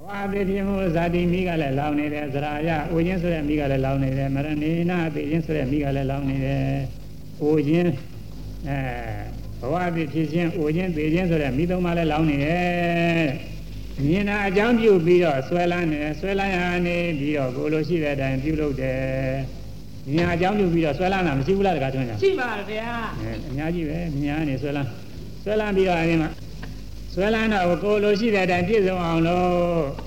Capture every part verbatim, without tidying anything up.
Wah begitu zati migale laun ini zraya, ujin sudah migale laun ini, merenina ujin sudah migale laun ini, ujin, wah begitu ujin ujin sudah midung male laun ini, ni na jam biu biu, sualan sualan ni biu, kalau sih ada yang biu deh, ni na jam biu biu, sualan apa sih ular katanya? Siapa dia? Ni aja be, ni ani sualan, sualan biu ani mah. Soalan apa kalau sih ada yang dia orang lo,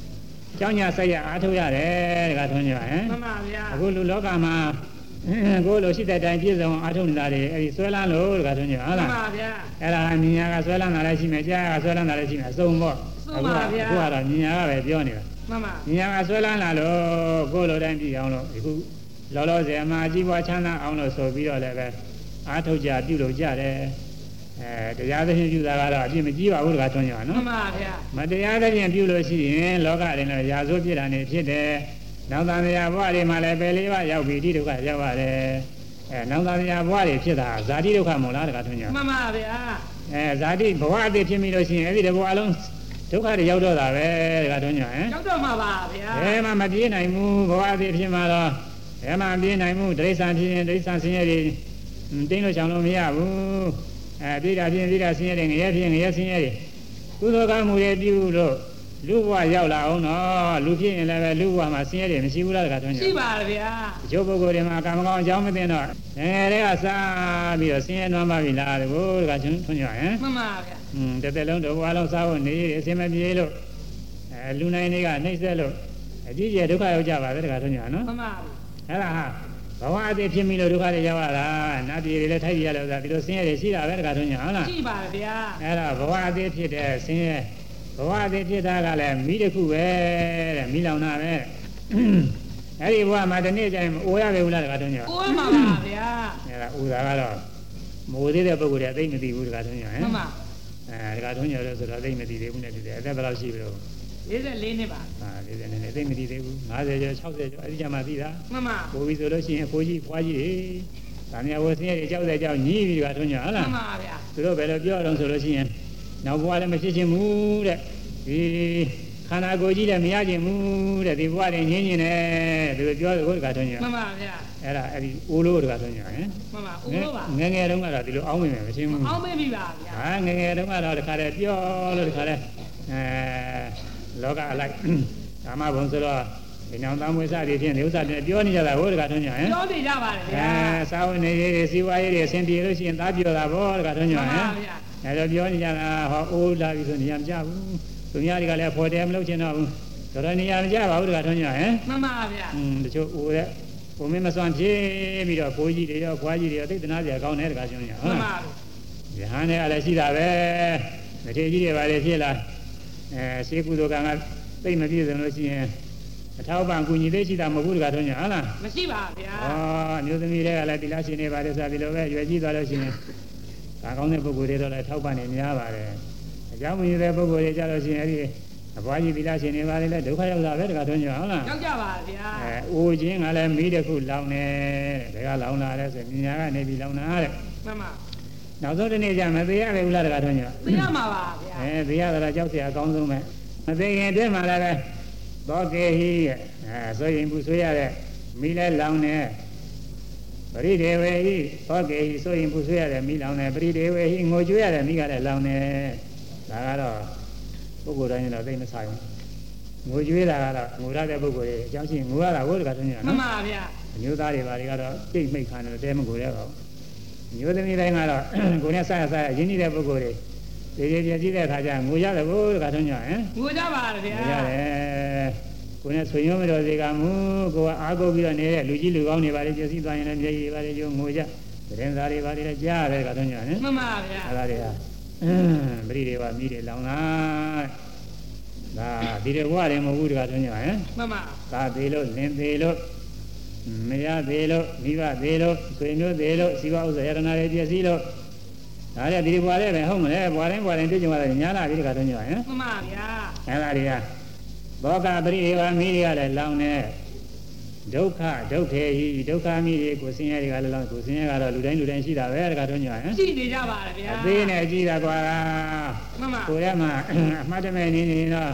jangan saya atau ya deh katanya, eh? Aku lu lo kama, kalau sih ada yang dia orang atau ni dari, soalan lo katanya, alah. Alah ni ya soalan ada sih macam, soalan ada sih macam, semua. Aku aku ada ni ya be dia ni. Ni ya soalan lo, kalau ada yang dia orang lo, aku lalu saya macam macam mana orang lo sobi lo le, atau jadi lo jadi.တရားသဖြင့်ပြုတာကတော့အပြစ်မကြီးပါဘူးတခါထွန်းကြနော်မှန်ပါဗျာမတရားသဖြင့်ပြုလို့ရှိရင်လောကရင်းလည်းရာဇဝပြစ်တာနေဖြစ်တယ်နောက်သားများဘဝတွေမှာလည်းပဲလေးပါရောက်ပြီးဒီဒုက္ခရောက်ရတယ်အဲနောက်သားများဘဝတွေဖြစ်တာဇာတိဒုက္ခမဟုတ်လားတခါထွန်းကြမှန်ပါဗျာအဲဇာတိဘဝအသေးဖြစ်ပြီးလို့ရှိရင်အဲ့ဒီတဘဝအလုံးဒုက္ခတွေရောက်တော့တာပဲတခါထွန်းကြဟမ်ရောက်တော့မှာပါဗျာအဲမှမပြေးနိုင်ဘူးဘဝအသေးဖြစ်မှာတော့အဲမှပြေးနိုင်မှုဒိဋ္ဌာန်ဖြစ်ရင်ဒိဋ္ဌာန်ဆင်းရဲတွေတင်းလို့ချောင်လို့မရဘူးအဲပြည်တာပြင်းပြည်တာဆင်းရဲတယ်ငရဲပြင်းငရဲဆင်းရဲတယ်ကုသိုလ်ကောင်းမှုတွေပြုလို့လူဘဝရောက်လာအောင်တော့လူဖြစ်ရင်လည်းပဲလူဘဝမှာဆင်းရဲတယ်မရှိဘူးလားတခါထွန်းကြရှိပါဗျာတချို့ပုဂ္ဂိုလ်တွေမှာကံမကောင်းအကြောင်းမသိတော့ငရဲတွေကစားပြီးတော့ဆင်းရဲနွမ်းပါပြီလားတကူတခါထွန်းထွန်းကြဟမ်မှန်ပါဗျာอืมတစ်သက်လုံးတစ်ဘဝလုံးစားဖို့နေရအစင်မပြေလို့အဲလူနိုင်တွေကနှိမ့်ဆက်လို့အကြီးကျယ်ဒုက္ခရောက်ကြပါပဲတခါထွန်းကြနော်မှန်ပါအဲ့ဒါဟာဘဝအသေးဖြစ်ပြီလို့ဒုက္ခတွေရောက်လာတာနတ်ပြည်တွေလည်းထိုက်ပြရလို့ဆိုတာဒီလိုဆင်းရဲတွေရှိတာပဲတခါထွန်းညာဟုတ်လားရှိပါဗျာအဲ့ဒါဘဝအသေးဖြစ်တဲ့ဆင်းရဲဘဝအသေးဖြစ်တာကလည်းမိတစ်ခုပဲတဲ့မိလောင်တာပဲအဲ့ဒီဘဝမှာတနေ့ကျရင်အိုးရပဲဘူးလားတခါထွန်းညာအိုးမှာပါဗျာအဲ့ဒါဥသာကတော့မိုးသေးတဲ့ပုဂ္ဂိုလ်တွေအသိမသိဘူးတခါထွန်းညာဟမ်မှန်ပါအဲတခါထွန်းညာလို့ဆိုတော့အသိမသိသေးဘူးနဲ့တူတယ်အသက်ဘယ်လောက်ရှိပြီလို့၄၄နှစ်ပါဟာ၄၄နှစ်သိမသိသေးဘူး၅၀ကျော်၆၀ကျော်အဲ့ဒီကြမှာသိတာမှန်ပါဘိုးကြီးဆိုလို့ရှိရင်အဖိုးကြီးဖွားကြီးတွေဒါများဝဆင်းရဲကြောက်တဲ့ကြောက်ညီးပြီးကထွန်းကြဟုတ်လားမှန်ပါဗျာသူတို့ဘယ်လိုပြောတော့ဆိုလို့ရှိရင်နောက်ဘဝလည်းမဖြစ်ချင်းဘူးတဲ့ဒီခန္ဓာကိုယ်ကြီးလည်းမရချင်းဘူးတဲ့ဒီဘဝတွေငြင်းညင်တယ်သူပြောတယ်ဟုတ်ကထွန်းကြမှန်ပါဗျာအဲ့ဒါအဲ့ဒီအိုးလို့တကထွန်းကြဟင်မှန်ပါအိုးလို့ပါငငယ်တုန်းကတော့ဒီလိုအောင်းမိမယ်မချင်းဘူးအောင်းမိပြီပါဗျာဟာငငယ်တုန်းကတော့တခါတည်းပြောလို့တခါတည်းအဲလောကအလိုက်ဓမ္မဘုံဆိုတော့ဒီနောင်သားမွေးစားတွေဖြင့်ဒီဥစ္စာတွေပြောနေကြတာဟုတ်တခါထွန်းညဟင်ပြောနေကြပါတယ်ဗျာအဲစာဝင်နေရေးတွေစီဝါရေးတွေအဆင်ပြေလို့ရှိရင်သားပြောတာဗောတခါထွန်းညဟင်အဲတော့ပြောနေကြတာဟောအိုးလာပြီဆိုနေရာမကြဘူးသူများတွေကလည်းဖော်တယ်မလုပ်ချင်တော့ဘူးတော်တော်နေရာမကြပါဘူးတခါထွန်းညဟင်မှန်ပါဗျာอืมတချို့အိုးတဲ့ဘုံမင်းမစွမ်းဖြစ်ပြီးတော့ကိုကြီးတွေရောခွားကြီးတွေရောသိတနာစရာကောင်းတယ်တခါထွန်းညဟုတ်မှန်ပါဗျာဟန်နဲ့လည်းရှိတာပဲမထေကြီးတွေပါလေဖြစ်လာအဲရှေးကုသိုလ်ကံကသိမပြည့်စုံလို့ရှိရင်အထောက်ပံ့ကူညီသေးရှိတာမဟုတ်ဘူးတခါထွန်းညာဟုတ်လားမရှိပါဗျာဩအမျိုးသမီးတွေကလည်းတိလရှင်နေပါတယ်ဆိုပြီးတော့ပဲရွယ်ကြီးသွားလို့ရှိရင်ဒါကောင်းတဲ့ပုဂ္ဂိုလ်တွေတော့လည်းထောက်ပံ့နေများပါတယ်အကြောင်းမရတဲ့ပုဂ္ဂိုလ်တွေကြလို့ရှိရင်အဲ့ဒီအဘွားကြီးတိလရှင်နေပါတယ်လည်းဒုက္ခရောက်တာပဲတခါထွန်းညာဟုတ်လားရောက်ကြပါဗျာအဲအိုခြင်းကလည်းမိတစ်ခုလောင်နေတဲ့ဒါကလောင်လာတဲ့ဆိုရင်ညာကနေပြီးလောင်တာတဲ့မှန်ပါနောက်ဆုံးတစ်နေ့ကျမသေးရပဲဘူးလားတခါထွန်းညာသိရမှာပါဗျာအဲသိရတာကြောက်เสียအကောင်းဆုံးပဲမသိခင်တည်းမှာလည်းပဲသောကေဟိအဲဆိုရင်ဘူးဆွေးရတဲ့မိလဲလောင်နေပရိဒေဝေဟိသောကေဟိဆိုရင်ဘူးဆွေးရတဲ့မိလောင်နေပရိဒေဝေဟိငိုကြွေးရတဲ့မိကလည်းလောင်နေဒါကတော့ပုဂ္ဂိုလ်တိုင်းတော့သိမဆိုင်ဘူးငိုကြွေးတာကတော့ငိုရတဲ့ပုဂ္ဂိုလ်တွေအကြောင်းရှိငိုရတာဟုတ်တခါထွန်းညာနော်မှန်ပါဗျာအမျိုးသားတွေပါတွေကတော့တိတ်မိတ်ခံတယ်တဲမငိုရပါဘူးမျိုးသမီးတိုင်းကတော့ကိုယ်နဲ့ဆက်ဆက်ရင်းနှီးတဲ့ပုဂ္ဂိုလ်တွေဒီဒီပြည့်စည်တဲ့အခါကျငိုရတယ်ဘို့တခါထွန်းညာဟင်ငိုကြပါလားဗျာငိုရတယ်ကိုယ်နဲ့ဆွေမျိုးမတော်စေကမူကိုကအားကိုးပြီးတော့နေတဲ့လူကြီးလူကောင်းတွေပါလေပြည့်စည်သွားရင်လည်းမျက်ရည်ပါလေကျိုးငိုကြသတင်းစာတွေပါလေကြားရတယ်တခါထွန်းညာဟင်မှန်ပါဗျာအဲ့ဒါတွေဟာပရိဒေဝမိတွေလောင်လာဒါဒီတွေဘဝတွေမဟုတ်ဘူးတခါထွန်းညာဟင်မှန်ပါသာသေးလို့လင်းသေးလို့မရသေးလို့မိဘသေးလို့ဆွေမျိုးသေးလို့စီဝဥစ္စာယရနာတွေပြည့်စည်လို့ဒါလည်းဒီဘွားလေးပဲဟုတ်မလဲဘွားတိုင်းဘွားတိုင်းတွေ့ကြရတယ်ညာလာပြီတခါတော့ညဟင်မှန်ပါဗျာအဲ့ဒါတွေကဘောကပရိဒေဝမိတွေကလည်းလောင်နေဒုက္ခဒုက္ခေဟိဒုက္ခမိတွေကိုဆင်းရဲတွေကလည်းလောင်ကိုဆင်းရဲကတော့လူတိုင်းလူတိုင်းရှိတာပဲတခါတော့ညဟင်ရှိနေကြပါလားဗျာအသေးနဲ့ကြည့်တာကွာမှန်ပါကိုယ်ထဲမှာအမှတ်တမဲ့နေနေတော့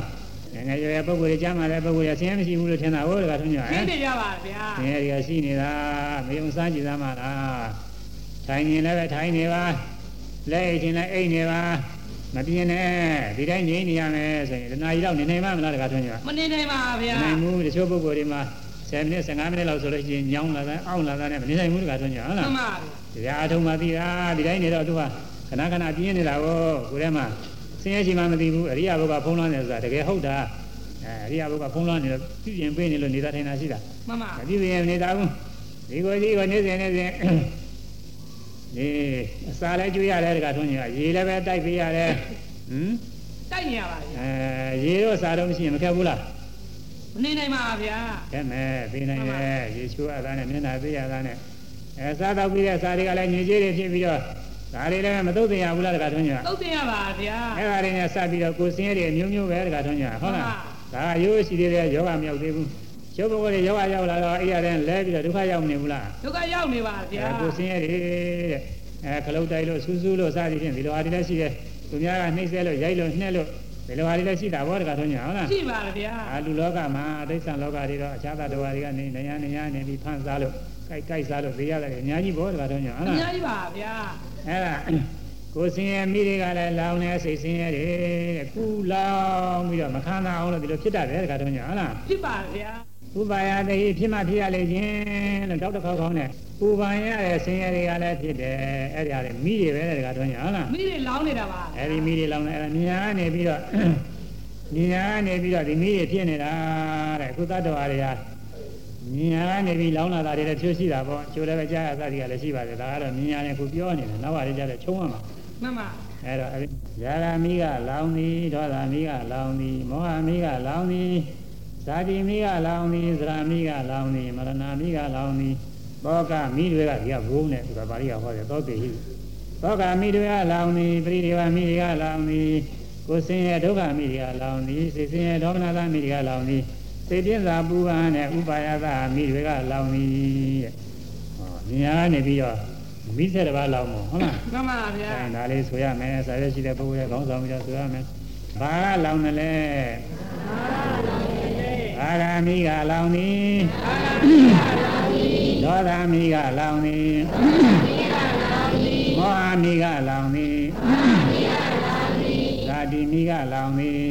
ငယ်ရွယ်ပုဂ္ဂိုလ်ကြားမှာလည်းပုဂ္ဂိုလ်ရဆင်းရဲမရှိဘူးလို့ထင်တာဟုတ်ကဲ့ထွန်းကြဟမ်သိကြပါဗျာဆင်းရဲတွေကရှိနေတာမယုံစားကြည့်သားမှာလားထိုင်နေလည်းပဲထိုင်နေပါလဲအိတ်ချင်းလည်းအိတ်နေပါမပြင်းနဲ့ဒီတိုင်းနေနေရမယ်ဆိုရင်တနားကြီးတော့နေနိုင်မှာမလားတခါထွန်းကြမနေနိုင်ပါဗျာနိုင်ဘူးတချို့ပုဂ္ဂိုလ်တွေမှာဆယ်မိနစ်ဆယ်ငါးမိနစ်လောက်ဆိုလို့ရှိရင်ညောင်းလာတာအောင့်လာတာနဲ့မနေနိုင်ဘူးတခါထွန်းကြဟုတ်လားမှန်ပါဗျာဒီအထုံးမှသိတာဒီတိုင်းနေတော့သူကခဏခဏပြင်းနေတာကိုကိုယ်ထဲမှာဆင်းရဲရှိမှမသိဘူးအရိယာဘုရားဖုံးလွှမ်းနေဆိုတာတကယ်ဟုတ်တာအဲအရိယာဘုရားဖုံးလွှမ်းနေတော့ပြည့်ရင်ပေးနေလို့နေတာထိုင်တာရှိတာမှန်ပါမပြည့်ရင်နေတာဘူးဒီကိုဒီကိုနေစဉ်နေစဉ်ဒီအစာလည်းကျွေးရတယ်တခါထွန်းကြီးကရေလည်းပဲတိုက်ပေးရတယ်ဟမ်တိုက်နေရပါဗျာအဲရေတော့စားတော့မရှိရင်မခက်ဘူးလားမနေနိုင်ပါဗျာခက်မယ်ပေးနိုင်တယ်ရေချိုးရတာနဲ့မျက်နှာပေးရတာနဲ့အဲစားတော့ပြီးတဲ့စားတွေကလည်းညစ်ကြေးတွေဖြစ်ပြီးတော့ဒါတွေလည်းမသုတ်တင်ရဘူးလားတခါထွန်းကြီးကသုတ်တင်ရပါဗျာအဲဒါတွေနဲ့စပြီးတော့ကိုယ်စင်းရဲတွေအမျိုးမျိုးပဲတခါထွန်းကြီးဟုတ်လားဒါရိုးရှိသေးတယ်ယောဂမရောက်သေးဘူးကျုပ်ဘုရားတွေယောဂရောက်လာတော့အဲ့ရတဲ့လဲပြီးတော့ဒုက္ခရောက်နေဘူးလားဒုက္ခရောက်နေပါဗျာကိုယ်စင်းရဲတွေတဲ့အဲခလုတ်တိုက်လို့ဆူးဆူးလို့စသည်ဖြင့်ဒီလိုဟာတွေလည်းရှိတယ်သူများကနှိမ့်ဆဲလို့ရိုက်လို့နှက်လို့ဒီလိုဟာတွေလည်းရှိတာဘောတခါထွန်းကြီးဟုတ်လားရှိပါဗျာအာလူလောကမှာဒိဋ္ဌံလောကတွေတော့အခြားသတ္တဝါတွေကနေနေရနေရနေပြီးဖန်စားလို့ကြိုက်ကြိုက်စားလို့သိရတယ်အများကြီးဘောတခါထွန်းကြီးဟုတ်လားအများကြီးပါဗျာအဲ့ဒါကိုယ်စင်းရဲမိတွေကလည်းလောင်နေစိတ်စင်းရဲတဲ့ကူလောင်ပြီးတော့မခံနိုင်အောင်လို့ဒီလိုဖြစ်တတ်တယ်တခါတော့ညာဟုတ်လားဖြစ်ပါဗျာဥပါယတိဖြစ်မှဖြစ်ရလေခြင်းလို့တောက်တစ်ခေါက်ခေါင်းနဲ့ဥပါယရဲ့စင်းရဲတွေကလည်းဖြစ်တယ်အဲ့ဒီဟာတွေမိတွေပဲတခါတော့ညာဟုတ်လားမိတွေလောင်နေတာပါအဲ့ဒီမိတွေလောင်နေအဲ့ဒါမြညာနေပြီးတော့မြညာနေပြီးတော့ဒီမိတွေဖြစ်နေတာတဲ့ကုသတ္တဝါတွေကမြညာနေပြီးလောင်လာတာတွေလည်းဖြစ်ရှိတာပေါ့ကျိုးလည်းပဲကြားရသတိကလည်းရှိပါတယ်ဒါကတော့မြညာနဲ့ခုပြောနေတယ်နောက်ပါလေကြားတယ်ချုံးရမှာမှန်ပါအဲ့တော့ယာရာမိကလောင်သည်ဒေါသမိကလောင်သည်မောဟမိကလောင်သည်ဇာတိမိကလောင်သည်သရမိကလောင်သည်မရဏမိကလောင်သည်သောကမိတွေကဒီကဘုံနဲ့ဆိုတာပါဠိကဟောတယ်သောတေဟိသောကမိတွေကလောင်သည်ပရိဒေဝမိတွေကလောင်သည်ကိုယ်စင်ရဲ့ဒုက္ခမိတွေကလောင်သည်စိတ်စင်ရဲ့ဒေါမနတာမိတွေကလောင်သည်စိတ်ပြင်းစာပူပန်နဲ့ဥပါယသမိတွေကလောင်သည်တဲ့ဟောဉာဏ်ကနေပြီးတော့မိဆက်တစ်ပါးလောက်မို့ဟုတ်လားမှန်ပါဗျာအဲဒါလေးဆိုရမယ်ဆရာရှိတဲ့ပုဂ္ဂိုလ်ရဲ့ခေါင်းဆောင်ပြီးတော့ဆိုရမယ်ဘာကလောင်တယ်လဲဘာကမိကလောင်သည်ဒေါသမိကလောင်သည်မောဟမိကလောင်သည်ဇာတိမိကလောင်သည်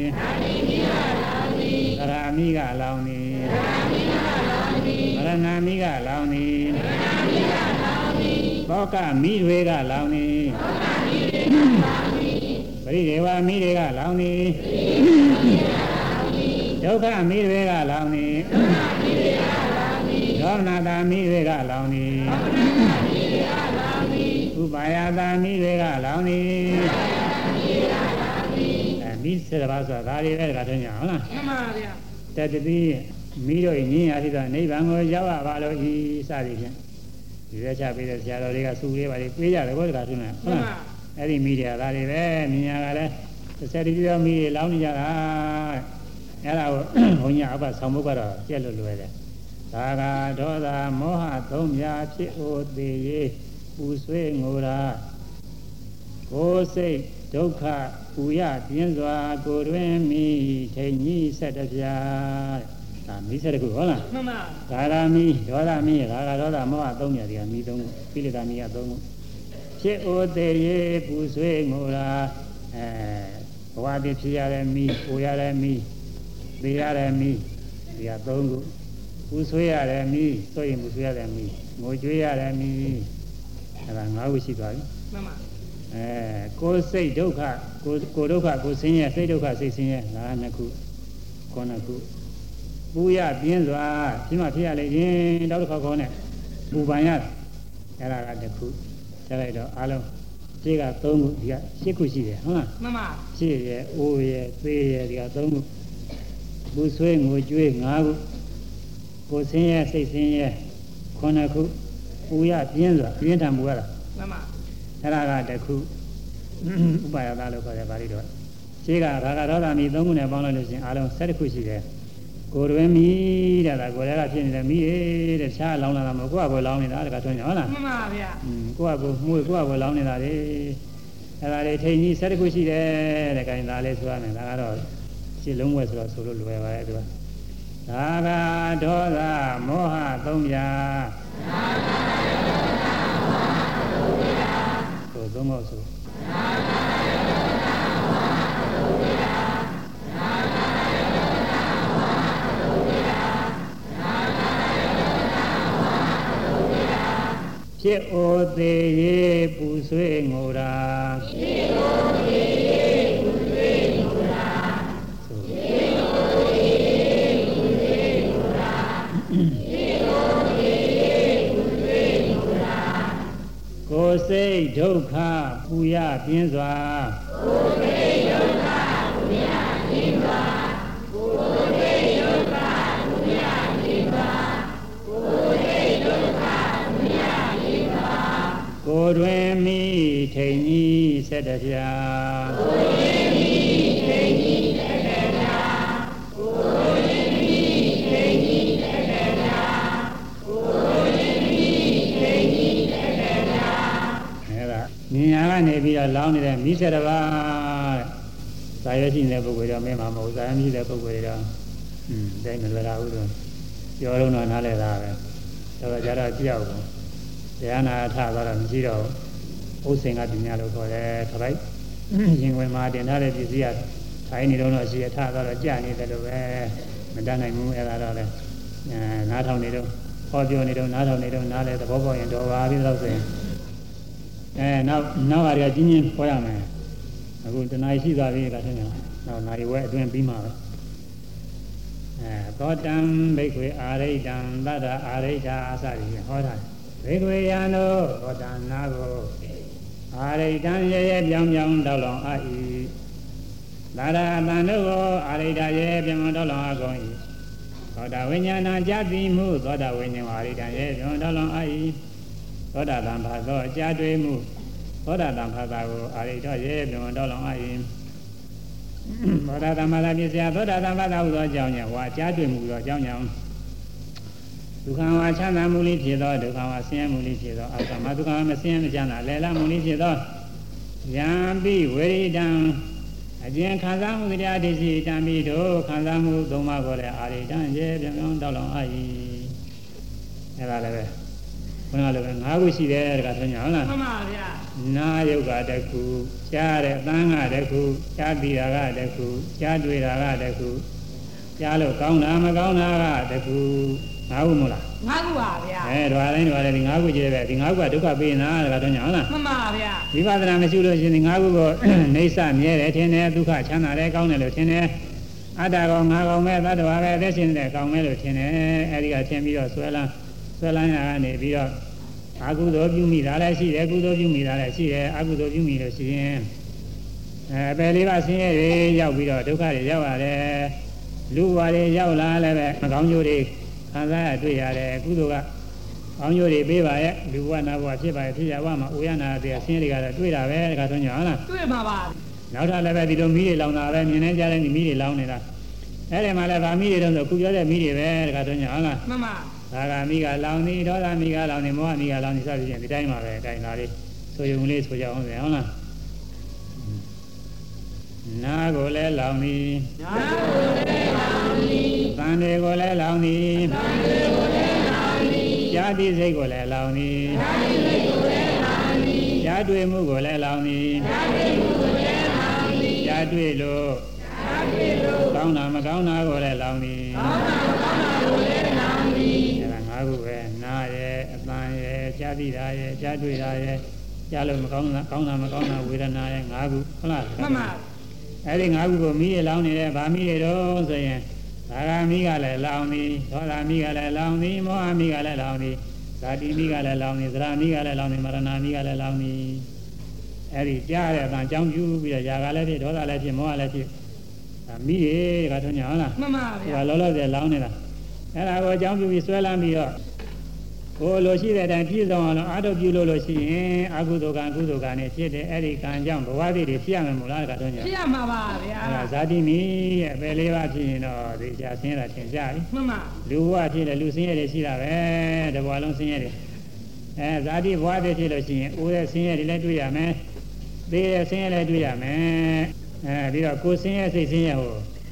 သရမိကလောင်သည်မရဏမိကလောင်သည်သောကမိတွေကလောင်နေပရိဒေဝမိတွေကလောင်နေဒုက္ခမိတွေကလောင်နေဒေါမနတာမိတွေကလောင်နေဥပါယတာမိတွေကလောင်နေအဲမိစေတပါးဆိုတာဒါတွေပဲတခါတည်းညာဟုတ်လားမှန်ပါဗျာတတတိမိတို့ညင်ရသည့်တော့နိဗ္ဗာန်ကိုရောက်ရပါလို့ဤစသည်ဖြင့်ဒီရက်ချပေးတဲ့ဆရာတော်တွေကစူလေးပါလေပြေးကြတယ်ဘောတခါတွန်းတယ်ဟုတ်လားအဲ့ဒီမိတွေကဒါတွေပဲမြင်ရတာလဲတစ်ဆက်တည်းပြောမိတွေလောင်းနေကြတာအဲ့ဒါကိုဘုန်းကြီးအဘဆောင်ဖို့ကတော့ပြက်လို့လွယ်တယ်ဒါကဒေါသမောဟသုံးများဖြစ်အိုသေးရေပူဆွေးငိုတာကိုယ်စိတ်ဒုက္ခပူရပြင်းစွာကိုယ်တွင်မိထိန်ကြီးဆက်တပြားဒါမိဆက်တခုဟုတ်လားမှန်ပါဒါရမိဒေါသမိဒါကဒေါသမောဟသုံးညာတွေကမိသုံးခုပိဋကမိကသုံးခုဖြစ်အိုသေးရေပူဆွေးငိုတာအဲဘဝတည်ဖြစ်ရတဲ့မိပူရတဲ့မိသိရတဲ့မိဒီကသုံးခုပူဆွေးရတဲ့မိဆိုရင်ပူဆွေးရတဲ့မိငိုကြွေးရတဲ့မိအဲဒါငါးခုရှိသွားပြီမှန်ပါအဲကိုယ်စိတ်ဒုက္ခကိုကိုဒုက္ခကိုဆင်းရဲစိတ်ဒုက္ခစိတ်ဆင်းရဲဒါနှစ်ခုခေါနှစ်ခုပူရပြင်းစွာဖြစ်မှဖြစ်ရလေရင်တောက်တစ်ခေါက်ခေါနဲ့ပူပန်ရအဲ့ဒါကတစ်ခုဆက်လိုက်တော့အားလုံးခြေကသုံးခုဒီကရှစ်ခုရှိတယ်ဟုတ်လားမှန်ပါခြေရဲ့အိုးရဲ့သေးရဲ့ဒီကသုံးခုပူဆွေးငိုကြွေးငါးခုကိုဆင်းရဲစိတ်ဆင်းရဲခုနှစ်ခုပူရပြင်းစွာပြင်းထန်ပူရတာမှန်ပါအဲ့ဒါကတစ်ခုဥပါယသားလို့ခေါ်တယ်ပါဠိတော်ခြေကရာဂဒေါသမိသုံးခုနဲ့ပေါင်းလိုက်လို့ရှိရင်အားလုံး၁၁ခုရှိတယ်ကိုယ်တွင်မိတဲ့ဒါကိုယ်လည်းကဖြစ်နေတယ်မိတဲ့ခြားလောင်းလာတာမဟုတ်ကိုယ့်အကိုလောင်းနေတာတခါထွန်းကြဟုတ်လားမှန်ပါဗျာอืมကိုယ့်အကိုမှုကိုယ့်အကိုလောင်းနေတာလေအဲ့ဒါလေးထိန်ကြီး၁၁ခုရှိတယ်တဲ့ခိုင်းဒါလေးဆိုရမယ်ဒါကတော့ရှင်းလုံးဝဆိုတော့ဆိုလို့လွယ်ပါရဲ့သူကသာဂဒေါသမောဟသုံးရာသာဂဒေါသမောဟသုံးရာဆိုသုံးဖို့ဆိုသာဂဒေါသမောဟသုံးရာသာဂဒေါသမောဟသုံးရာသာဂဒေါသမောဟသုံးရာဖြစ်အိုသေးရေပူဆွေးငိုရာဖြစ်အိုသေးရေပူဆွေးငိုရာဖြစ်အိုသေးရေပူဆွေးငိုရာဖြစ်အိုသေးရေပူဆွေးငိုရာကိုယ်စိတ်ဒုက္ခပူရပြင်းစွာကိုယ်စိတ်ဒုက္ခပူရပြင်းစွာကိုယ်စိတ်ဒုက္ခပူရပြင်းစွာကိုယ်စိတ်ဒုက္ခပူရပြင်းစွာကိုယ်တွင်မိထိန်ကြီးဆက်တပြာကိုယ်တွင်မိထိန်ကြီးဆက်တပြာကိုယ်တွင်မိထိန်ကြီးဆက်တပြာကိုယ်တွင်မိထိန်ကြီးဆက်တပြာအဲဒါမြညာကနေပြီးတော့လောင်းနေတဲ့မိဆက်တပါးဇာရွက်ရှိနေတဲ့ပုဂ္ဂိုလ်တော့မင်းမှာမဟုတ်ဇာရွက်မရှိတဲ့ပုဂ္ဂိုလ်တွေတော့อืมတိုင်းမလွယ်တာဘူးဆိုပြောလုံးတော့နားလဲတာပဲတော့ကြတော့ကြောက်ဘူးတရားနာထသွားတော့မရှိတော့ဥစ္စေကပညာလို့ခေါ်တယ်ခလိုက်ရင်ဝင်မှာတင်ထားတဲ့ပစ္စည်းကထိုင်နေတော့တော့ရှိရထသွားတော့ကြာနေတယ်လို့ပဲမတတ်နိုင်ဘူးအဲ့ဒါတော့လေအဲနားထောင်နေတော့ဟောပြောနေတော့နားထောင်နေတော့နားလဲသဘောပေါက်ရင်တော့ပါပြီလို့ဆိုရင်အဲနောက်နောက်ဟာတွေကကြီးကြီးခေါ်ရမယ်အခုတဏှာရှိသွားပြီကထင်တယ်နောက်နာရီဝဲအတွင်းပြီးမှာပဲအဲသောတံဘိက္ခွေအာရိတံသတ္တအာရိတာအစရည်ဟောတာဘေကွေယံတို့သောတာနာကိုအာရိတံရဲရဲပြောင်းပြောင်းတောက်လောင်အာဤသာရအတန်တို့ကိုအာရိတရဲပြောင်းတောက်လောင်အာကုန်ဤသောတာဝိညာဏကြတိမှုသောတာဝိညာဉ်အာရိတရဲပြောင်းတောက်လောင်အာဤသောတာတံဘာသောကြာတွေ့မှုသောတာတံဘာသာကိုအာရိတရဲပြောင်းတောက်လောင်အာဤသောတာတံဘာသာပြည့်စရာသောတာတံဘာသာဟူသောအကြောင်းကြောင့်ဝါကြာတွေ့မှုသောအကြောင်းကြောင့်ဒုက္ခဝါချမ်းသာမှုလေးဖြစ်သောဒုက္ခဝါဆင်းရဲမှုလေးဖြစ်သောအာသမဒုက္ခဝါမဆင်းရဲမချမ်းသာလဲလာမှုလေးဖြစ်သောယံပိဝေရိတံအကျဉ်ခံစားမှုတရားဒိဋ္ဌိတံပိတို့ခံစားမှုသုံးပါးကိုလည်းအာရိတံရေပြောင်းပြောင်းတောက်လောင်အာ၏အဲ့ဒါလည်းပဲခုနကလည်းပဲ၅ခုရှိတယ်တခါဆိုညာဟုတ်လားမှန်ပါဗျာနာယုတ်ကတခုကြားတဲ့အသံကတခုကြားပြီးတာကတခုကြားတွေ့တာကတခုကြားလို့ကောင်းတာမကောင်းတာကတခုငါးခုမလားငါးခုပါဗျာအဲဓဝါတိုင်းဓဝါတိုင်းဒီငါးခုကြည့်တယ်ပဲဒီငါးခုကဒုက္ခပေးနေတာတခါတော့ညာဟုတ်လားမှန်ပါဗျာဝိပဿနာမရှိလို့ရှိရင်ဒီငါးခုကိုနေဆမြဲတယ်ထင်တယ်ဒုက္ခချမ်းသာတယ်ကောင်းတယ်လို့ထင်တယ်အတ္တကောင်ငါကောင်ပဲသတ္တဝါပဲအသက်ရှင်တဲ့ကောင်ပဲလို့ထင်တယ်အဲဒီကထင်ပြီးတော့ဆွဲလန်းဆွဲလန်းရကနေပြီးတော့အကုသိုလ်ပြုမိတာလည်းရှိတယ်ကုသိုလ်ပြုမိတာလည်းရှိတယ်အကုသိုလ်ပြုမိလို့ရှိရင်အဲပယ်လေးပါးဆင်းရဲတွေရောက်ပြီးတော့ဒုက္ခတွေရောက်ရတယ်လူဘဝတွေရောက်လာလည်းပဲမကောင်းကျိုးတွေခံစားရတွေ့ရတယ်ကုသိုလ်ကကောင်းကျိုးတွေပေးပါရဲ့လူဘဝနာဘဝဖြစ်ပါရဲ့ဖြစ်ရဘဝမှာအိုရနာတဲ့ဆင်းရဲတွေကတော့တွေ့တာပဲတခါတော့ညဟုတ်လားတွေ့ပါပါနောက်ထပ်လည်းပဲဒီလိုမီးတွေလောင်တာပဲမြင်နေကြတဲ့မီးတွေလောင်နေတာအဲ့ဒီမှာလည်းဗာမီးတွေတော့ဆိုခုပြောတဲ့မီးတွေပဲတခါတော့ညဟုတ်လားမှန်ပါဒါကမီးကလောင်နေဒေါသမီးကလောင်နေမောဟမီးကလောင်နေစသဖြင့်ဒီတိုင်းပါပဲအတိုင်းသားလေးဆိုရုံလေးဆိုကြအောင်ဆိုဟုတ်လားနာကိုလည်းလောင်သည်နာကိုလည်းလောင်သည်သံတွေကိုလည်းလောင်သည်သံတွေကိုလည်းလောင်သည်ญาတိစိတ်ကိုလည်းလောင်သည်ญาတိစိတ်ကိုလည်းလောင်သည်ญาတွေ့မှုကိုလည်းလောင်သည်ญาတွေ့မှုကိုလည်းလောင်သည်ญาတွေ့လို့ญาတွေ့လို့ကောင်းတာမကောင်းတာကိုလည်းလောင်သည်ကောင်းတာမကောင်းတာကိုလည်းလောင်သည်အဲဒါငါးခုပဲနာရဲ့အသံရဲ့ญาတိတာရဲ့ญาတွေ့တာရဲ့ญาလို့မကောင်းတာကောင်းတာမကောင်းတာဝေဒနာရဲ့ငါးခုဟုတ်လားမှန်ပါအဲ့ဒီငါးခုကိုမီးရလောင်းနေတယ်ဗာမီးရတော့ဆိုရင်သာဂမီးကလည်းလောင်းသည်ဒေါသမီးကလည်းလောင်းသည်မောဟမီးကလည်းလောင်းသည်ဇာတိမီးကလည်းလောင်းသည်သရမီးကလည်းလောင်းသည်မရဏမီးကလည်းလောင်းသည်အဲ့ဒီကြားတဲ့အတန်ကြောင်းပြူပြီးတော့ຢာကလည်းဖြစ်ဒေါသလည်းဖြစ်မောဟလည်းဖြစ်မီးရေကထွန်းညာဟုတ်လားမှန်ပါဗျာလောလောဆယ်လောင်းနေတာအဲ့ဒါကိုအကြောင်းပြပြီးဆွဲလန်းပြီးတော့ကိုလိုရှိတဲ့အတိုင်းပြည့်စုံအောင်လို့အာထုပ်ပြုလို့လို့ရှိရင်အကုသိုလ်ကံကုသိုလ်ကံနဲ့ဖြစ်တဲ့အဲ့ဒီကံကြောင့်ဘဝတည်တွေဖြစ်ရမယ်မို့လားကတော့ညာဖြစ်ရမှာပါဗျာအဲ့ဒါဇာတိမီရဲ့အပယ်လေးပါးဖြစ်ရင်တော့ဒီကြာဆင်းရဲတာသင်ကြပြီမှန်ပါလူဘဝဖြစ်တယ်လူဆင်းရဲတွေရှိတာပဲတဘဝလုံးဆင်းရဲတွေအဲဇာတိဘဝတည်ဖြစ်လို့ရှိရင်အိုးတဲ့ဆင်းရဲတွေလည်းတွေ့ရမယ်သေတဲ့ဆင်းရဲလည်းတွေ့ရမယ်အဲပြီးတော့ကိုယ်ဆင်းရဲစိတ်ဆင်းရဲဟို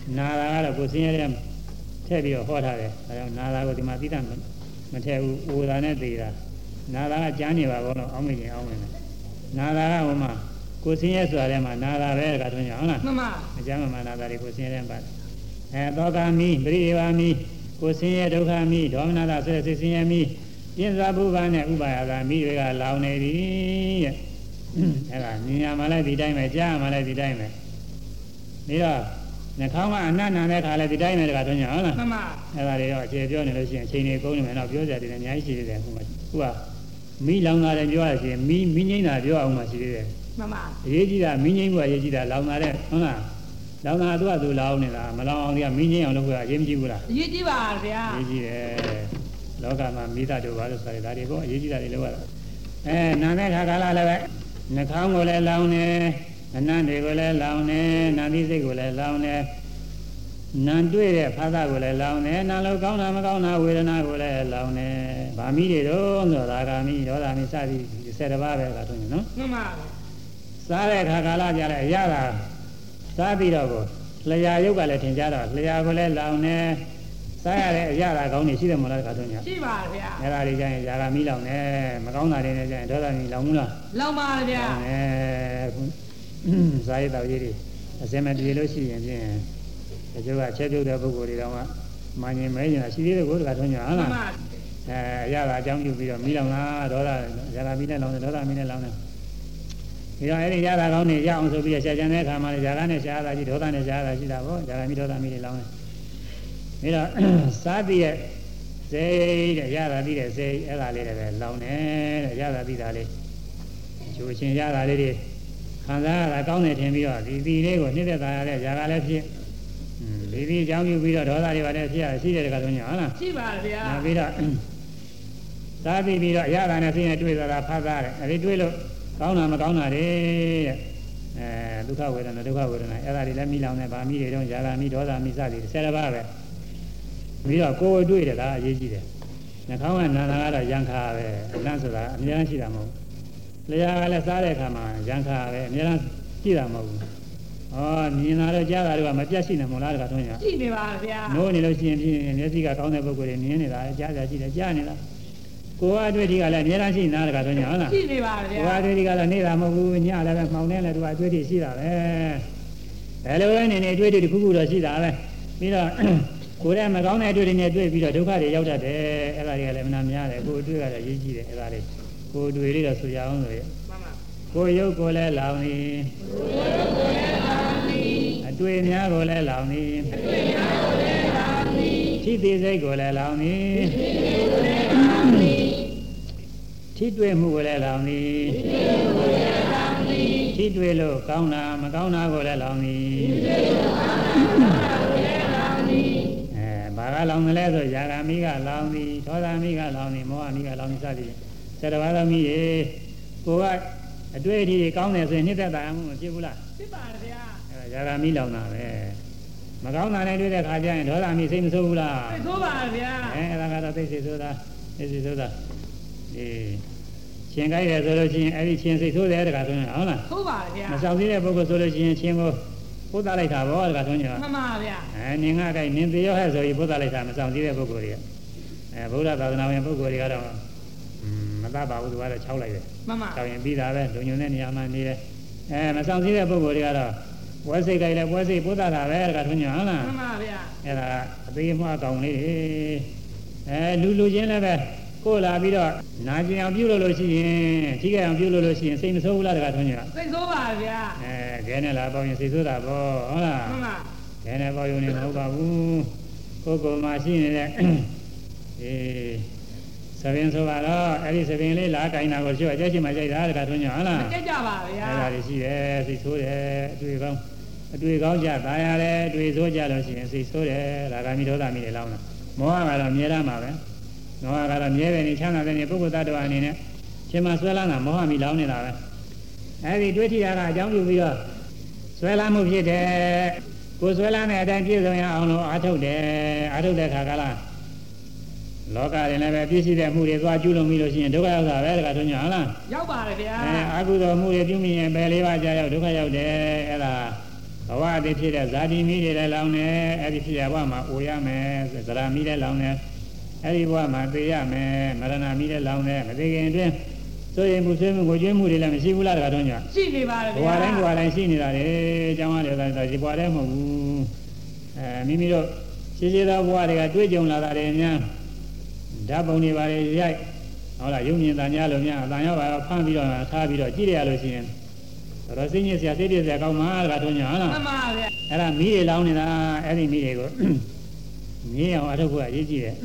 နာတာကတော့ကိုယ်စင်းရဲတဲ့ထည့်ပြီးတော့ဟောထားတယ်အဲဒါနာတာကိုဒီမှာသိတာမထည့်ဘူးအိုတာနဲ့သေးတာနာတာကကြမ်းနေပါဘောလို့အောင်းမိရင်အောင်းမိတယ်နာတာကဟိုမှာကိုယ်စင်းရဲဆိုတာထဲမှာနာတာပဲကထွန်းကြဟုတ်လားမှန်ပါအကျမ်းမှာနာတာတွေကိုယ်စင်းရဲတဲ့ပါအဲသောကာမိပရိဒေဝမိကိုယ်စင်းရဲဒုက္ခမိဒေါမနတာဆိုတဲ့စိတ်စင်းရဲမိပြင်းစားဘုဗ္ဗနဲ့ဥပါယသာမိတွေကလောင်နေပြီတဲ့အဲဒါဉာဏ်မှလည်းဒီတိုင်းပဲကြားမှလည်းဒီတိုင်းပဲပြီးတော့နှာခေါင်းကအနတ်နာတဲ့ခါလည်းဒီတိုင်းပဲတခါတွန်းကြဟုတ်လားမှန်ပါအဲဒါတွေတော့အခြေပြောနေလို့ရှိရင်အချိန်တွေကုန်နေမယ်တော့ပြောကြတယ်လည်းအများကြီးရှိသေးတယ်ခုမှခုကမိလောင်တာလည်းပြောရရှင်မိမိငိမ့်တာပြောအောင်မှရှိသေးတယ်မှန်ပါအရေးကြီးတာမိငိမ့်ဖို့အရေးကြီးတာလောင်တာတဲ့ဟုတ်လားလောင်တာသူကသူလောင်နေတာမလောင်အောင်ဒီကမိငိမ့်အောင်လုပ်ဖို့အရေးမကြီးဘူးလားအရေးကြီးပါဗျာအရေးကြီးတယ်လောကမှာမိသားတို့ဘာလို့ဆိုရလဲဒါတွေပေါ့အရေးကြီးတာတွေလုပ်ရတာအဲနာတဲ့ခါကာလလည်းပဲနှာခေါင်းကိုလည်းလောင်နေအနံ့တွေကိုလည်းလောင်နေနာသီးစိတ်ကိုလည်းလောင်နေနံတွေ့တဲ့ဖာသာကိုလည်းလောင်နေနာလို့ကောင်းတာမကောင်းတာဝေဒနာကိုလည်းလောင်နေဗာမိတွေတော့ဆိုရာဂာမိဒေါသမိစသည်ဆယ်တပါးပဲကဆိုရင်နော်မှန်ပါစားတဲ့ခါကာလကြလည်းအရသာစားပြီးတော့ကိုလျှာရုပ်ကလည်းထင်ကြတော့လျှာကိုလည်းလောင်နေစားရတဲ့အရသာကောင်းနေရှိတယ်မလားကဆိုရင်ရှိပါဗျာအဲ့ဒါတွေကြရင်ຢာဂာမိလောင်နေမကောင်းတာတွေနဲ့ကြရင်ဒေါသမိလောင်ဘူးလားလောင်ပါဗျာအဲဇာယတော်ကြီးတွေအစင်မပြေလို့ရှိရင်ဖြင့်ဒီကျိုးကချက်ပြုတ်တဲ့ပုဂ္ဂိုလ်တွေတော့မှမငြင်းမဲနေတာရှိသေးတယ်ကိုတခါထွန်းကြဟုတ်လားအဲအရသာအကြောင်းပြုပြီးတော့မိလောင်လားဒေါသຢာဂာမိနဲ့လောင်တယ်ဒေါသမိနဲ့လောင်တယ်ဒီတော့အဲ့ဒီຢာဂာကောင်းနေရအောင်ဆိုပြီးရှာကြံတဲ့အခါမှာຢာဂာနဲ့ရှားတာကြီးဒေါသနဲ့ရှားတာရှိတာပေါ့ຢာဂာမိဒေါသမိတွေလောင်တယ်ဒါတော့စားတည်ရဲ့စိတ်တဲ့ရတာတည်တဲ့စိတ်အဲ့ဒါလေးတွေပဲလောင်နေတဲ့ရတာတည်တာလေးချိုးချင်းရတာလေးတွေခံစားရတာကောင်းတယ်ထင်ပြီးတော့ဒီဒီလေးကိုနှိမ့်သက်သာရတဲ့ຢာကလည်းဖြစ်ဒီဒီအကြောင်းပြုပြီးတော့ဒေါသတွေပါတဲ့ဖြစ်ရရှိတဲ့တခါဆိုရင်ဟုတ်လားရှိပါဗျာနောက်ပြီးတော့စားပြီးပြီးတော့ရတာနဲ့စိတ်နဲ့တွေ့သွားတာဖတ်သားတယ်အဲဒီတွေ့လို့ကောင်းတာမကောင်းတာတွေတဲ့အဲဒုက္ခဝေဒနာဒုက္ခဝေဒနာအဲ့ဒါတွေလည်းမိလောင်နေဗာမိတွေတော့ຢာကမိဒေါသမိစသည်ဆယ်တစ်ပါးပဲပြီးတော့ကိုယ်တွေ့တယ်လားအရေးကြီးတယ်နှာခေါင်းကနာနာကတော့ရံခါပဲအလန့်ဆိုတာအများကြီးရှိတာမဟုတ်ဘူးလျှာကလည်းစားတဲ့အခါမှာရံခါပဲအများကြီးရှိတာမဟုတ်ဘူးဩမြင်လာတော့ကြားတာတော့မပြတ်ရှိနေမလားတခါထွန်းရရှိနေပါဗျာနိုးနေလို့ရှိရင်ဖြင့်မျက်စိကကောင်းတဲ့ပုဂ္ဂိုလ်တွေမြင်နေတာကြားကြရှိတယ်ကြားနေတာကိုယ်အတွေ့အထိကလည်းအများကြီးရှိနေတာတခါထွန်းရဟုတ်လားရှိနေပါဗျာကိုယ်အတွေ့အထိကတော့နေတာမဟုတ်ဘူးညလည်းပဲမှောင်နေလည်းသူကအတွေ့အထိရှိတာပဲဘယ်လိုလဲနေနေအတွေ့အထိတစ်ခုခုတော့ရှိတာပဲပြီးတော့ကိုယ်ရဲ့မကောင်းတဲ့အတွေ့အထိနဲ့တွေ့ပြီးတော့ဒုက္ခတွေရောက်တတ်တယ်အဲ့ဒါတွေကလည်းမနာများတယ်ကိုယ်အတွေ့ကတော့ရေးကြည့်တယ်အဲ့ဒါလေးကိုယ်တွေ့လေးတော့ဆိုရအောင်လို့ရမှန်ပါကိုယ်ရုပ်ကိုလည်းလောင်နေကိုယ်ရုပ်ကိုလည်းလောင်နေအတွေ့များကိုလည်းလောင်နေအတွေ့များကိုလည်းလောင်နေထိသေးစိတ်ကိုလည်းလောင်နေထိသေးစိတ်ကိုလည်းလောင်နေထိတွေ့မှုကိုလည်းလောင်နေထိတွေ့မှုကိုလည်းလောင်နေထိတွေ့လို့ကောင်းတာမကောင်းတာကိုလည်းလောင်နေထိတွေ့လို့ကောင်းတာမကောင်းတာကိုလည်းလောင်နေဘာကလောင်တယ်လဲဆိုຢာဂာမိကလောင်သည်ဒေါသမိကလောင်သည်မောဟမိကလောင်သည်စသည်ဆယ်တပါးသောမိရေကိုကအတွေ့အထိကောင်းတယ်ဆိုရင်နှစ်သက်တာမှုမဖြစ်ဘူးလားဖြစ်ပါဗျာအဲဒါຢာဂာမိလောင်တာပဲမကောင်းတာနဲ့တွေ့တဲ့ခါကျရင်ဒေါသမိစိတ်မဆိုးဘူးလားစိတ်ဆိုးပါဗျာအဲအဲ့ဒါကတော့သိစိတ်ဆိုးတာသိစိတ်ဆိုးတာဒီရှင်ကြိုက်တယ်ဆိုလို့ရှိရင်အဲ့ဒီရှင်စိတ်ဆိုးတယ်တခါဆိုရင်ဟုတ်လားဟုတ်ပါဗျာမဆောင်သေးတဲ့ပုဂ္ဂိုလ်ဆိုလို့ရှိရင်ရှင်ကိုဘုဒ္ဓလိုက်တာဘောတခါဆိုရင်မှန်ပါဗျာအဲနင်ကကြိုက်နင်သေးရောဟဲ့ဆိုပြီးဘုဒ္ဓလိုက်တာမဆောင်သေးတဲ့ပုဂ္ဂိုလ်တွေကအဲဗုဒ္ဓသာသနာဝင်ပုဂ္ဂိုလ်တွေကတော့မတတ်ပါဘူးသူကတော့၆လိုက်တယ်မှန်ပါဆောင်းရင်ပြီးတာပဲလုံညုံတဲ့နေရာမှာနေတယ်အဲမဆောင်သေးတဲ့ပုဂ္ဂိုလ်တွေကတော့ပွဲစိတ်ကြိုက်လဲပွဲစိတ်ဘုဒ္ဓတာပဲတခါဆိုရင်ဟုတ်လားမှန်ပါဗျာအဲဒါအသေးမွှားကောင်လေးတွေအဲလူလူချင်းလည်းပဲကိုလာပြီးတော့နာကျင်အောင်ပြုလို့လို့ရှိရင်ထိခိုက်အောင်ပြုလို့လို့ရှိရင်စိတ်မဆိုးဘူးလားတခါထွန်းကြစိတ်ဆိုးပါဗျာအဲခဲနဲ့လာပေါင်းရင်စိတ်ဆိုးတာပေါ့ဟုတ်လားမှန်ပါခဲနဲ့ပေါင်းရင်မဟုတ်ပါဘူးကိုယ်ကိုယ်မှာရှိနေတဲ့အေးသဘင်ဆိုတော့အဲ့ဒီသဘင်လေးလာကင်တာကိုရှိအကျက်ရှိမှကြိုက်တာတခါထွန်းကြဟုတ်လားကြိုက်ကြပါဗျာအဲ့ဒါတွေရှိတယ်စိတ်ဆိုးတယ်အတွေ့ကောင်းအတွေ့ကောင်းကြตายရတယ်အတွေ့ဆိုးကြလို့ရှိရင်စိတ်ဆိုးတယ်ဒါကမိဒေါသမိတွေလောင်းတာမောဟကတော့မြဲတမ်းပါပဲမောဟကတော့မြဲတယ်နေချမ်းသာတယ်နေပုဂ္ဂိုလ်တ attva အနေနဲ့ရှင်မဆွဲလန်းတာမောဟမိလောင်းနေတာပဲအဲဒီတွေးထီတာကအကြောင်းပြုပြီးတော့ဆွဲလန်းမှုဖြစ်တယ်ကိုယ်ဆွဲလန်းတဲ့အတိုင်းပြည့်စုံရအောင်လို့အားထုတ်တယ်အားထုတ်တဲ့ခါကလားလောကရင်လည်းပဲပြည့်စုံတဲ့မှုတွေသွားကျူးလွန်ပြီးလို့ရှိရင်ဒုက္ခရောက်တာပဲတခါထွန်းကြဟုတ်လားရောက်ပါတယ်ဗျာအဲအာဟုသောမှုတွေပြုမိရင်ပဲလေးပါးကြာရောက်ဒုက္ခရောက်တယ်အဲ့ဒါဘဝတည်ဖြစ်တဲ့ဇာတိမိတွေလည်းလောင်နေအဲ့ဒီဖြစ်ရဘဝမှာအိုရမယ်ဇရာမိလည်းလောင်နေအဲ့ဒီဘဝမှာသိရမယ်မရဏမိလည်းလောင်နေမသိခင်အတွင်းဆိုရင်မှုဆွေးမှုကိုကျွေးမှုတွေလည်းမရှိဘူးလားတခါတော့ညရှိနေပါတယ်ဗျာဘဝတိုင်းဘဝတိုင်းရှိနေတာလေအကြောင်းရတယ်ဆိုဒီဘဝတိုင်းမဟုတ်ဘူးအဲမိမိတို့ရှိရှိသောဘဝတွေကတွေ့ကြုံလာတာတွေအများဓာတ်ပုံတွေပါလေရိုက်ဟုတ်လားရုပ်မြင်တန်ကြလို့များအတန်ရောက်ပါဖမ်းပြီးတော့ထားပြီးတော့ကြည့်ရလို့ရှိရင်တော့စိတ်ညစ်စရာစိတ်ပြည့်စရာကောင်းမှာတခါတော့ညဟုတ်လားမှန်ပါဗျာအဲ့ဒါမိတွေလောင်းနေတာအဲ့ဒီမိတွေကိုမြင်အောင်အထုတ်ဖို့အရေးကြီးတယ်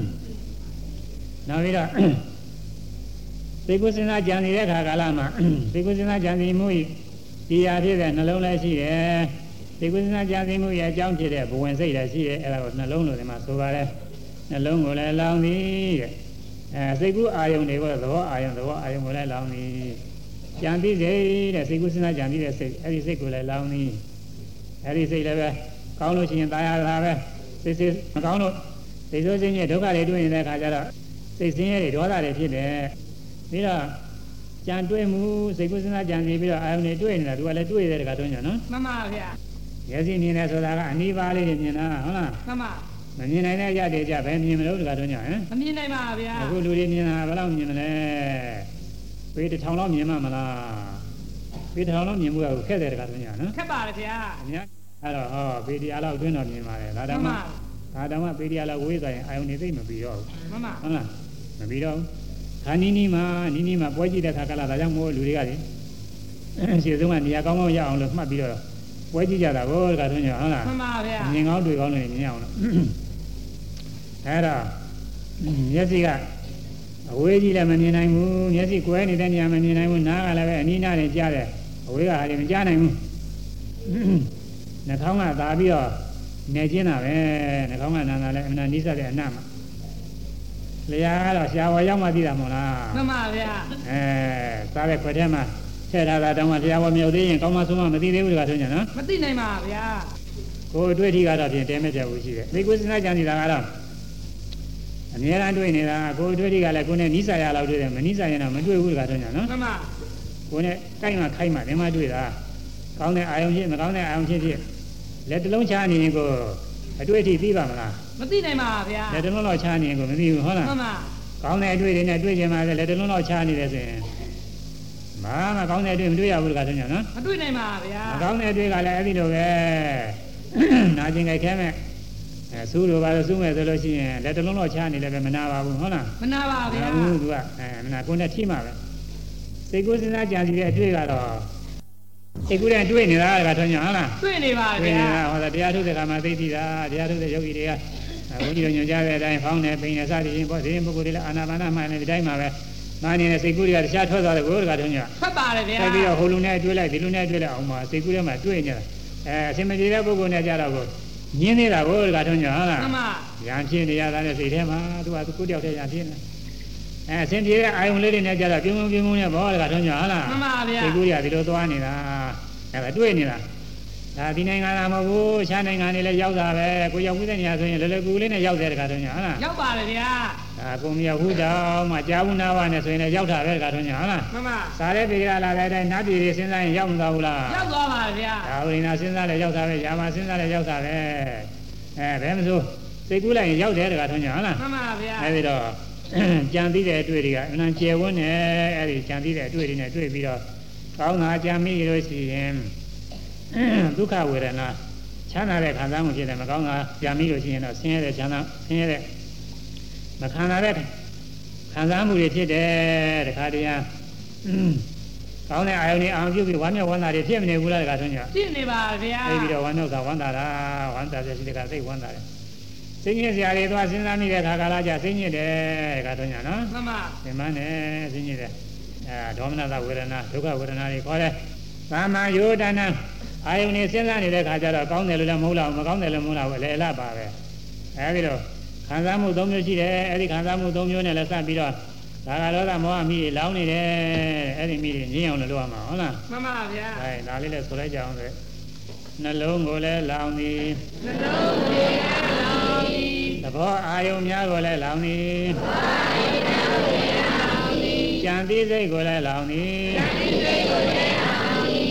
နောက်ပြီးတော့သိကုစဉ်းစားကြံနေတဲ့ခါကာလမှာသိကုစဉ်းစားကြံစီမှုဒီရာဖြစ်တဲ့နှလုံးလည်းရှိတယ်သိကုစဉ်းစားကြံစီမှုရဲ့အကြောင်းဖြစ်တဲ့ဘဝင်စိတ်လည်းရှိတယ်အဲ့ဒါကိုနှလုံးလို့ဒီမှာဆိုပါတယ်နှလုံးကိုလည်းလောင်းသည်တဲ့အဲစိတ်ကူးအာယုန်တွေကသဘောအာယုန်သဘောအာယုန်ကိုလည်းလောင်းသည်ကြံသိစေတဲ့စိတ်ကူးစဉ်းစားကြံသိတဲ့စိတ်အဲ့ဒီစိတ်ကိုလည်းလောင်းသည်အဲ့ဒီစိတ်လည်းပဲကောင်းလို့ရှိရင်ตายရတာပဲစိတ်စိတ်မကောင်းလို့စိတ်ဆိုးခြင်းရဲ့ဒုက္ခတွေတွေ့နေတဲ့အခါကျတော့စိတ်ဆင်းရဲတွေဒေါသတွေဖြစ်တယ်ပြီးတော့ကြံတွေ့မှုစိတ်ကူးစဉ်းစားကြံသိပြီးတော့အာယုန်တွေတွေ့နေတာသူကလည်းတွေ့တဲ့တခါတော့ညနော်မှန်ပါဗျာမျက်စိမြင်တယ်ဆိုတာကအနီးပါးလေးတွေမြင်တာဟုတ်လားမှန်ပါမမြင်နိုင်တဲ့ရတဲ့ကြဘယ်မြင်မလို့တခါတော့ညဟမ်မမြင်နိုင်ပါဗျာအခုလူတွေမြင်တာဘယ်လောက်မြင်မလဲပေတစ်ထောင်လောက်မြင်မှမလားပေတစ်ထောင်လောက်မြင်မှုကခက်တယ်တခါတော့ညနော်ခက်ပါတယ်ဗျာအများအဲ့တော့ဟောပေတရားလောက်တွင်းတော့မြင်ပါတယ်ဒါတောင်မှဒါတောင်မှပေတရားလောက်ဝေးသွားရင်အာယုန်တွေသိမပြီးတော့ဘူးမှန်ပါဟုတ်လားမပြီးတော့ခါနီးနီးမှာနီးနီးမှာပွဲကြည့်တဲ့ခါကလာဒါကြောင့်မို့လူတွေကလေရှေ့ဆုံးကနေရာကောင်းကောင်းရအောင်လို့မှတ်ပြီးတော့ပွဲကြည့်ကြတာကိုတခါတော့ညဟုတ်လားမှန်ပါဗျာမြင်ကောင်းတွေ့ကောင်းလို့မြင်အောင်လို့အဲ့တော့မျက်စိကအဝေးကြီးလည်းမမြင်နိုင်ဘူးမျက်စိကွဲနေတဲ့နေရာမမြင်နိုင်ဘူးနားကလည်းပဲအနီးနားနဲ့ကြားတယ်အဝေးကဟာလည်းမကြားနိုင်ဘူးနှာခေါင်းကသာပြီးတော့နေကျင်းတာပဲနှာခေါင်းကနာနာလည်းအမှန်နီးစပ်တဲ့အနံ့မှာလျာကတော့ရှားဝါရောက်မှသိတာမဟုတ်လားမှန်ပါဗျာအဲစားတဲ့ခွက်ထဲမှာထည့်ထားတာတောင်မှလျာဝါမြုပ်သေးရင်ကောင်းမှဆုံးမှမသိသေးဘူးတခါဆိုညာနော်မသိနိုင်ပါဗျာကိုယ်တွေ့ထိကတော့ဖြင့်တဲမဲ့တဲ့ဘူးရှိတယ်သိကုစဉ်းစားကြံနေတာကတော့အများအားတွေ့နေတာကိုယ်တွေ့ထိကလည်းကိုယ်နဲ့နီးစာရလောက်တွေ့တယ်မနီးစာရင်တော့မတွေ့ဘူးတခါဆိုညာနော်မှန်ပါကိုယ်နဲ့ကိုက်မှခိုက်မှဒီမှာတွေ့တာကောင်းတဲ့အာယုံဖြစ်မကောင်းတဲ့အာယုံဖြစ်ဖြစ်လက်တလုံးချနေရင်ကိုအတွေ့အထိသိပါမလားမသိနိုင်ပါဗျာလက်တလုံးတော့ချနေရင်ကိုမသိဘူးဟုတ်လားမှန်ပါကောင်းတဲ့အတွေ့တွေနဲ့တွေ့ကြမှာလက်တလုံးတော့ချနေတယ်ဆိုရင်မာမကောင်းတဲ့အတွေ့မတွေ့ရဘူးတခါဆိုညာနော်မတွေ့နိုင်ပါဗျာမကောင်းတဲ့အတွေ့ကလည်းအဲ့ဒီလိုပဲနာကျင်ကြိုက်ခဲမဲ့အဲစူးလိုပါလို့စူးမဲ့ဆိုလို့ရှိရင်လက်တလုံးတော့ချနေလည်းပဲမနာပါဘူးဟုတ်လားမနာပါဗျာဟုတ်သူကအဲမနာကိုယ်နဲ့ထိမှာပဲစိတ်ကိုစဉ်းစားကြံစီတဲ့အတွေ့ကတော့စိတ်ကူးတဲ့တွေ့နေတာကထွန်းညာဟုတ်လားတွေ့နေပါဗျာတွေ့နေတာဟောတရားထုတ်တဲ့ခါမှာသိသိတာတရားထုတ်တဲ့ယောဂီတွေကဘုန်းကြီးတို့ညွှန်ကြားတဲ့အတိုင်းဖောင်းနေပိန်နေစသည်ချင်းပေါ့ဒီရင်ပုဂ္ဂိုလ်တွေလည်းအာနာပါနမှန်နေဒီတိုင်းမှာပဲမာနေတဲ့စိတ်ကူးတွေကတခြားထွက်သွားတယ်ဘုရားကထွန်းညာထွက်ပါတယ်ဗျာဆက်ပြီးတော့ဟိုလူနဲ့တွေ့လိုက်ဒီလူနဲ့တွေ့လိုက်အောင်မှာစိတ်ကူးထဲမှာတွေ့နေတာအဲအစင်မပြေတဲ့ပုဂ္ဂိုလ်နဲ့ကြတော့ကိုညင်းနေတာဘုရားကထွန်းညာဟုတ်လားမှန်ပါရံဖြစ်နေရတာနဲ့စိတ်ထဲမှာသူကသူကိုတယောက်တည်းရံဖြစ်နေအဲအစင်ပြေတဲ့အာယုံလေးတွေနဲ့ကြတော့ပြုံးပြုံးပြုံးနဲ့ဘောကထွန်းညာဟုတ်လားမှန်ပါဗျာစိတ်ကူးတွေကဒီလိုသွားနေတာအဲ့ဒါတွေ့နေတာဒါဒီနိုင်ငံလာမဟုတ်ဘူးခြားနိုင်ငံတွေလည်းရောက်တာပဲကိုရောက်ပြီးတဲ့နေရာဆိုရင်လည်းလည်းကူလေးနဲ့ရောက်တဲ့တခါတော့ညာဟုတ်လားရောက်ပါတယ်ဗျာဒါကိုမရောက်ဘူးတော့မှကြားဘူးနားပါနဲ့ဆိုရင်လည်းရောက်တာပဲတခါတော့ညာဟုတ်လားမှန်ပါစားတဲ့ပြည်ကလာတဲ့အတိုင်းနတ်ပြည်တွေစဉ်းစားရင်ရောက်မသွားဘူးလားရောက်သွားပါဗျာဒါဝိညာဉ်စဉ်းစားလည်းရောက်တာပဲယာမစဉ်းစားလည်းရောက်တာပဲအဲဘယ်မဆိုစိတ်ကူးလိုက်ရင်ရောက်တယ်တခါတော့ညာဟုတ်လားမှန်ပါဗျာအဲဒီတော့ကြံသိတဲ့အတွေ့တွေကအမှန်ကျယ်ဝန်းနေအဲဒီကြံသိတဲ့အတွေ့တွေနဲ့တွေ့ပြီးတော့ကောင်းတာကြံမိလို့ရှိရင်ဒုက္ခဝေဒနာချမ်းသာတဲ့ခံစားမှုဖြစ်တယ်မကောင်းတာကြာမိလို့ရှိရင်တော့ဆင်းရဲတဲ့ချမ်းသာဆင်းရဲတဲ့မခံစားတဲ့ခံစားမှုတွေဖြစ်တယ်တခါတည်းဟာကောင်းတဲ့အာယုန်တွေအောင်ပြုပြီးဝမ်းမြောက်ဝမ်းသာတွေဖြစ်မနေဘူးလားတခါဆုံးညာဖြစ်နေပါဗျာပြီးပြီးတော့ဝမ်းမြောက်တာဝမ်းသာတာဝမ်းသာတဲ့စိတ်ကသိဝမ်းသာတယ်စိတ်ညစ်စရာတွေသွားစဉ်းစားမိတဲ့ခါကာလကြစိတ်ညစ်တယ်တခါဆုံးညာနော်မှန်ပါသင်္မန်းနဲ့စိတ်ညစ်တယ်အဲဒေါမနတဝေဒနာဒုက္ခဝေဒနာတွေခေါ်တယ်သာမန်ယောဒနာအာယုန်နဲ့စဉ်းစားနေတဲ့ခါကျတော့ကောင်းတယ်လို့လည်းမဟုတ်လားမကောင်းတယ်လို့မဟုတ်လားပဲလေအလားပါပဲအဲဒီတော့ခံစားမှုသုံးမျိုးရှိတယ်အဲဒီခံစားမှုသုံးမျိုးနဲ့လည်းစပ်ပြီးတော့ဒါကလောကမောဟမိတွေလောင်းနေတယ်အဲဒီမိတွေငြင်းအောင်လို့လုပ်ရမှာဟုတ်လားမှန်ပါဗျာအဲဒါလေးလည်းဆိုလိုက်ကြအောင်ဆိုနှလုံးကိုလည်းလောင်းသည်နှလုံးကိုလည်းလောင်းသည်သဘောအာယုန်များကိုလည်းလောင်းသည်သဘောအာယုန်များကိုလည်းလောင်းသည်ကြံသိစိတ်ကိုလည်းလောင်းသည်ကြံသိစိတ်ကိုလည်းလောင်းသည်စ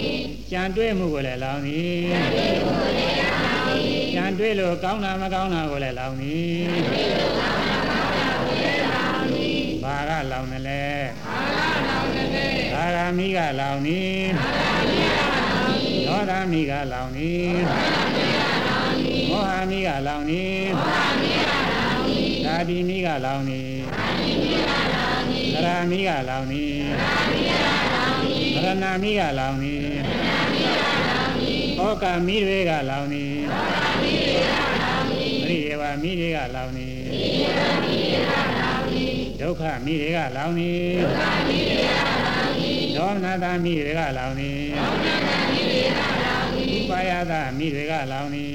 ကြံတွေးမှုကိုလည်းလောင်သည်ကြံတွေးလို့ကောင်းတာမကောင်းတာကိုလည်းလောင်သည်ဘာကလောင်တယ်လဲဘာကမိကလောင်သည်ဒေါသမိကလောင်သည်မောဟမိကလောင်သည်ဓာတိမိကလောင်သည်သရမိကလောင်သည်မရဏမိကလောင်သည်ဩကာမိတွေကလောင်သည်ပရိယေဝမိတွေကလောင်သည်ဒုက္ခမိတွေကလောင်သည်ဒေါမနတမိတွေကလောင်သည်ဥပါယသမိတွေကလောင်သည်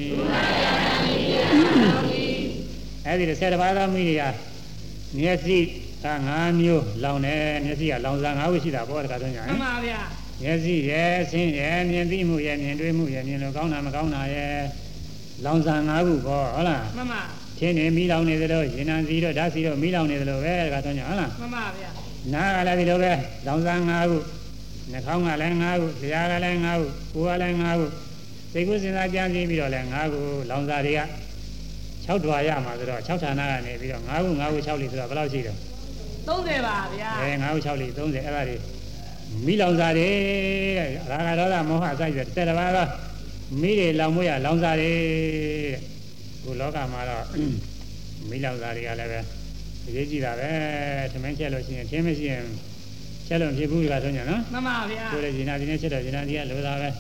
အဲ့ဒီဆယ်တပါးသောမိတွေကမျက်စိကငါးမျိုးလောင်တယ်မျက်စိကလောင်စာငါးခုရှိတာပေါ့တခါတော့ညာမှန်ပါဗျာမျက်စိရဲ့ဆင်းရဲ့မြင်သိမှုရဲ့မြင်တွေ့မှုရဲ့မြင်လို့ကောင်းတာမကောင်းတာရဲ့လောင်စာငါးခုပေါ့ဟုတ်လားမှန်ပါထင်းနေမိလောင်နေသလိုရင်နံစီတော့ဓာတ်စီတော့မိလောင်နေသလိုပဲတခါတော့ညာဟုတ်လားမှန်ပါဗျာနားကလည်းဒီလိုပဲလောင်စာငါးခုနှာခေါင်းကလည်းငါးခုလျှာကလည်းငါးခုကိုယ်ကလည်းငါးခုစိတ်ကူးစဉ်းစားကြံစည်ပြီးတော့လည်းငါးခုလောင်စာတွေက၆ဓွာရမှာဆိုတော့၆ဌာနကနေပြီးတော့ငါးခုငါးခု၆လိဆိုတော့ဘယ်လောက်ရှိတော့သုံးဆယ်ပါဗျာအဲငါးခု၆လိသုံးဆယ်အဲ့ဒါတွေမိလောင်စာတွေတဲ့ရာဂဒေါသမောဟအစရှိတဲ့တစ်ပါးသောမိတွေလောင်မွေးရလောင်စာတွေတဲ့ခုလောကမှာတော့မိလောင်စာတွေကလည်းပဲအရေးကြီးတာပဲသမင်းချက်လို့ရှိရင်ထင်းမရှိရင်ချက်လို့ဖြစ်ဘူးကဆိုညာနော်မှန်ပါဗျာကိုယ်လည်းဂျင်နာဒီနဲ့ချက်တော့ဂျင်နာဒီကလိုတာပဲ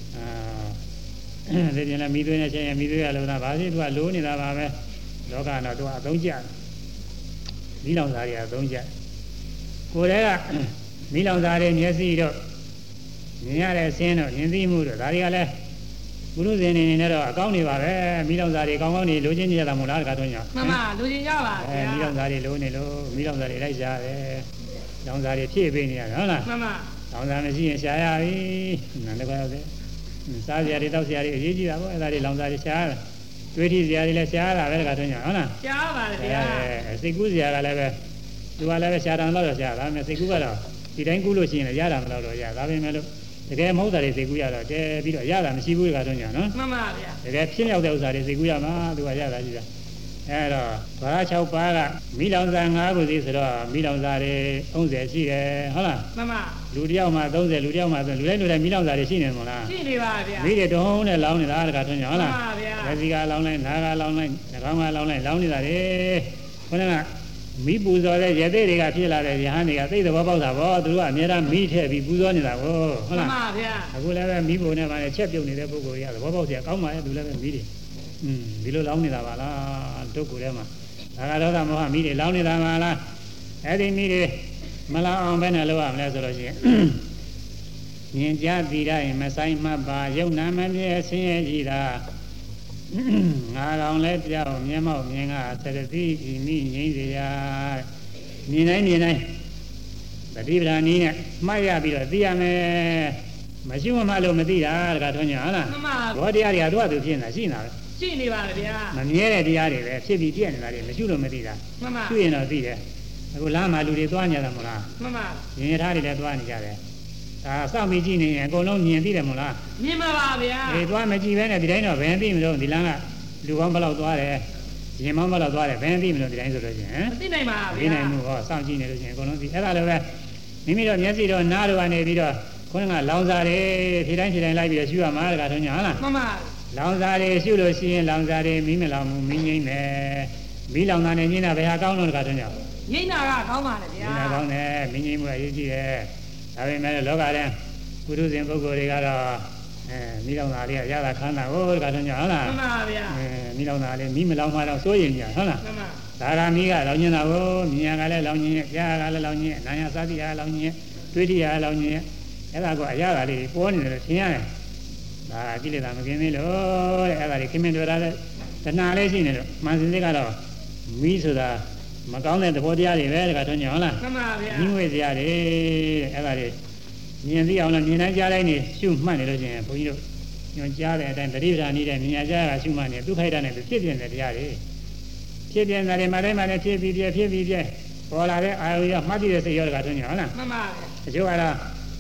အာဒီကျင်လည်းမိသွေးနဲ့ချက်ရင်မိသွေးကလိုတာဘာဖြစ်သူကလိုနေတာပါပဲလောကတော့သူကအသုံးကျမိလောင်စာတွေအသုံးကျကိုယ်လည်းကမိလောင်စာတွေမျက်စိတော့မြင်ရတဲ့ဆင်းတော့မြင်သိမှုတော့ဒါတွေကလည်းဘုရုဇင်နေနေတော့အကောင်းနေပါပဲမိလောင်စာတွေကောင်းကောင်းနေလိုချင်ကြရတာမို့လားတခါတော့ညာမှန်ပါလိုချင်ကြပါဗျာအဲမိလောင်စာတွေလိုနေလို့မိလောင်စာတွေလိုက်ရှာတယ်လောင်စာတွေဖြည့်ပေးနေရတာဟုတ်လားမှန်ပါလောင်စာမရှိရင်ရှာရပြီနန္ဒကောရောက်တယ်စားစရာတွေတောက်စရာတွေအရေးကြီးတာပေါ့အဲ့ဒါတွေလောင်စာတွေရှားတယ်တွေးထီစရာတွေလည်းရှားတာပဲတခါတော့ညာဟုတ်လားရှားပါတယ်ဗျာအဲစိတ်ကူးစရာကလည်းပဲသူကလည်းပဲရှားတယ်တော့ရှားဒါပေမဲ့စိတ်ကူးကတော့ဒီတိုင်းကူးလို့ရှိရင်လည်းရတာမလို့တော့ရဒါပေမဲ့လို့တကယ်မဟုတ်တာတွေစိတ်ကူးရတော့တဲပြီးတော့ရတာမရှိဘူးတခါတော့ညာနော်မှန်ပါဗျာတကယ်ဖြစ်ရောက်တဲ့ဥစ္စာတွေစိတ်ကူးရမှာသူကရတာရှိတာအဲ့တော့ဘာသာ၆ပါးကမိလောင်စာ၅ခုစီဆိုတော့မိလောင်စာတွေ၃၀ရှိတယ်ဟုတ်လားမှန်ပါလူတယောက်မှ၃၀လူတယောက်မှဆိုလူတိုင်းလူတိုင်းမိလောင်စာတွေရှိနေမှာလားရှိနေပါဗျာမိတွေတုံးနဲ့လောင်းနေတာတခါတော့ညာဟုတ်လားမှန်ပါဗျာလက်စီကလောင်းလိုက်နားကလောင်းလိုက်နှာခေါင်းကလောင်းလိုက်လောင်းနေတာတွေခေါင်းကမိပူဇော်တဲ့ရသေးတွေကဖြစ်လာတဲ့ရဟန်းတွေကသိသဘောပေါက်တာပေါ့သူတို့ကအများအားမိထည့်ပြီးပူဇော်နေတာကိုဟုတ်လားမှန်ပါဗျာအခုလည်းပဲမိဖို့နဲ့ပါနဲ့ချက်ပြုတ်နေတဲ့ပုဂ္ဂိုလ်တွေကသဘောပေါက်เสียကောင်းပါရဲ့သူလည်းပဲမိတွေอืมဒီလိုလောင်းနေတာပါလားဒုက္ခထဲမှာဒါကဒေါသမောဟမိတွေလောင်းနေတာပါလားအဲ့ဒီမိတွေမလောင်းအောင်ဘယ်နဲ့လုပ်ရမလဲဆိုလို့ရှိရင်မြင်ကြသိရရင်မဆိုင်မှတ်ပါယုံနာမမြဲဆင်းရဲကြည်တာငါကောင်လဲပြောင်းမျက်မှောက်မြင်ကသရတိဤမိငိမ့်စေရမြင်တိုင်းမြင်တိုင်းတတိပဒာနည်းနဲ့မှတ်ရပြီးတော့သိရမယ်မရှိမှမလို့မသိတာတခါထွန်းညာဟုတ်လားမှန်ပါဘောတရားတွေကသူ့အတူဖြစ်နေတာရှိနေတာပဲရှိနေပါလေဗျာမမြဲတဲ့တရားတွေပဲဖြစ်ပြီးပြည့်နေတာတွေမရှိလို့မသိတာမှန်ပါသိရင်တော့သိတယ်အခုလမ်းမှာလူတွေသွားကြတာမလားမှန်ပါရင်ရထားတွေလည်းသွားနေကြတယ်ဒါစောင့်ပြီးကြည့်နေရင်အကုန်လုံးမြင်သိတယ်မလားမြင်ပါပါဗျာဒီသွားမကြည့်ပဲနဲ့ဒီတိုင်းတော့ဘယ်သိမလို့ဒီလမ်းကလူကောင်းဘယ်လောက်သွားတယ်ရင်မောင်းဘယ်လောက်သွားတယ်ဘယ်သိမလို့ဒီတိုင်းဆိုလို့ရှိရင်မသိနိုင်ပါဗျာသိနိုင်မှုဟောစောင့်ကြည့်နေလို့ရှိရင်အကုန်လုံးသိအဲ့ဒါလည်းပဲမိမိတို့မျက်စိတော့နားတော့ကနေပြီးတော့ခေါင်းကလောင်စာတွေဒီတိုင်းဒီတိုင်းလိုက်ပြီးတော့ရှုရမှာတခါတော့ညာဟုတ်လားမှန်ပါလောင်စာတွေရှုလို့ရှိရင်လောင်စာတွေမိမလောင်ဘူးမိငိမ့်မယ်မိလောင်တာနဲ့ညင်းတာဘယ်ဟာကောင်းလို့တခါတော့ညာညင်းတာကကောင်းပါလေဗျာညင်းတာကောင်းတယ်မိငိမ့်မှုအရေးကြီးတယ်ဒါပေမဲ့လောကထဲပုရုဇဉ်ပုဂ္ဂိုလ်တွေကတော့အဲမိလောင်သားလေးကရတာခမ်းတာဟိုတခါတော့ညာဟုတ်လားမှန်ပါဗျာအဲမိလောင်သားလေးမိမလောင်မှတော့စိုးရင်ညာဟုတ်လားမှန်ပါဒါကမိကလောင်ညင်တာကိုမြင်ရကလည်းလောင်ညင်ကြားကလည်းလောင်ညင်နာယသတိကလောင်ညင်တွေးတိကလောင်ညင်အဲ့ဒါကအရာလေးပေါ်နေတယ်လို့ထင်ရတယ်ဒါကိလေသာမကင်းသေးလို့တဲ့အဲ့ဒါလေးခင်မင်တွေ့တာလည်းတဏှာလေးရှိနေလို့မှန်စင်စစ်ကတော့မိဆိုတာမကောင်းတဲ့သဘောတရားတွေပဲတခါတော့ညာဟုတ်လားမှန်ပါဗျာညီငွေစရာတွေတဲ့အဲ့ဒါတွေမြင်သိအောင်လို့မြင်တိုင်းကြားတိုင်းနေရှုမှတ်နေလို့ချင်းဘုန်းကြီးတို့ညွှန်ကြားတဲ့အတိုင်းတတိပ္ပာနေတဲ့မြင်ကြားကရှုမှတ်နေသူခိုက်တာနဲ့သူဖြစ်ပြတဲ့တရားတွေဖြစ်ပြတဲ့မတိုင်းမတိုင်းဖြစ်ပြီးပြဖြစ်ပြီးပြပေါ်လာတဲ့အာယုရမှတ်တည်တဲ့စိတ်ရောတခါတော့ညာဟုတ်လားမှန်ပါဗျာအကျိုးကတော့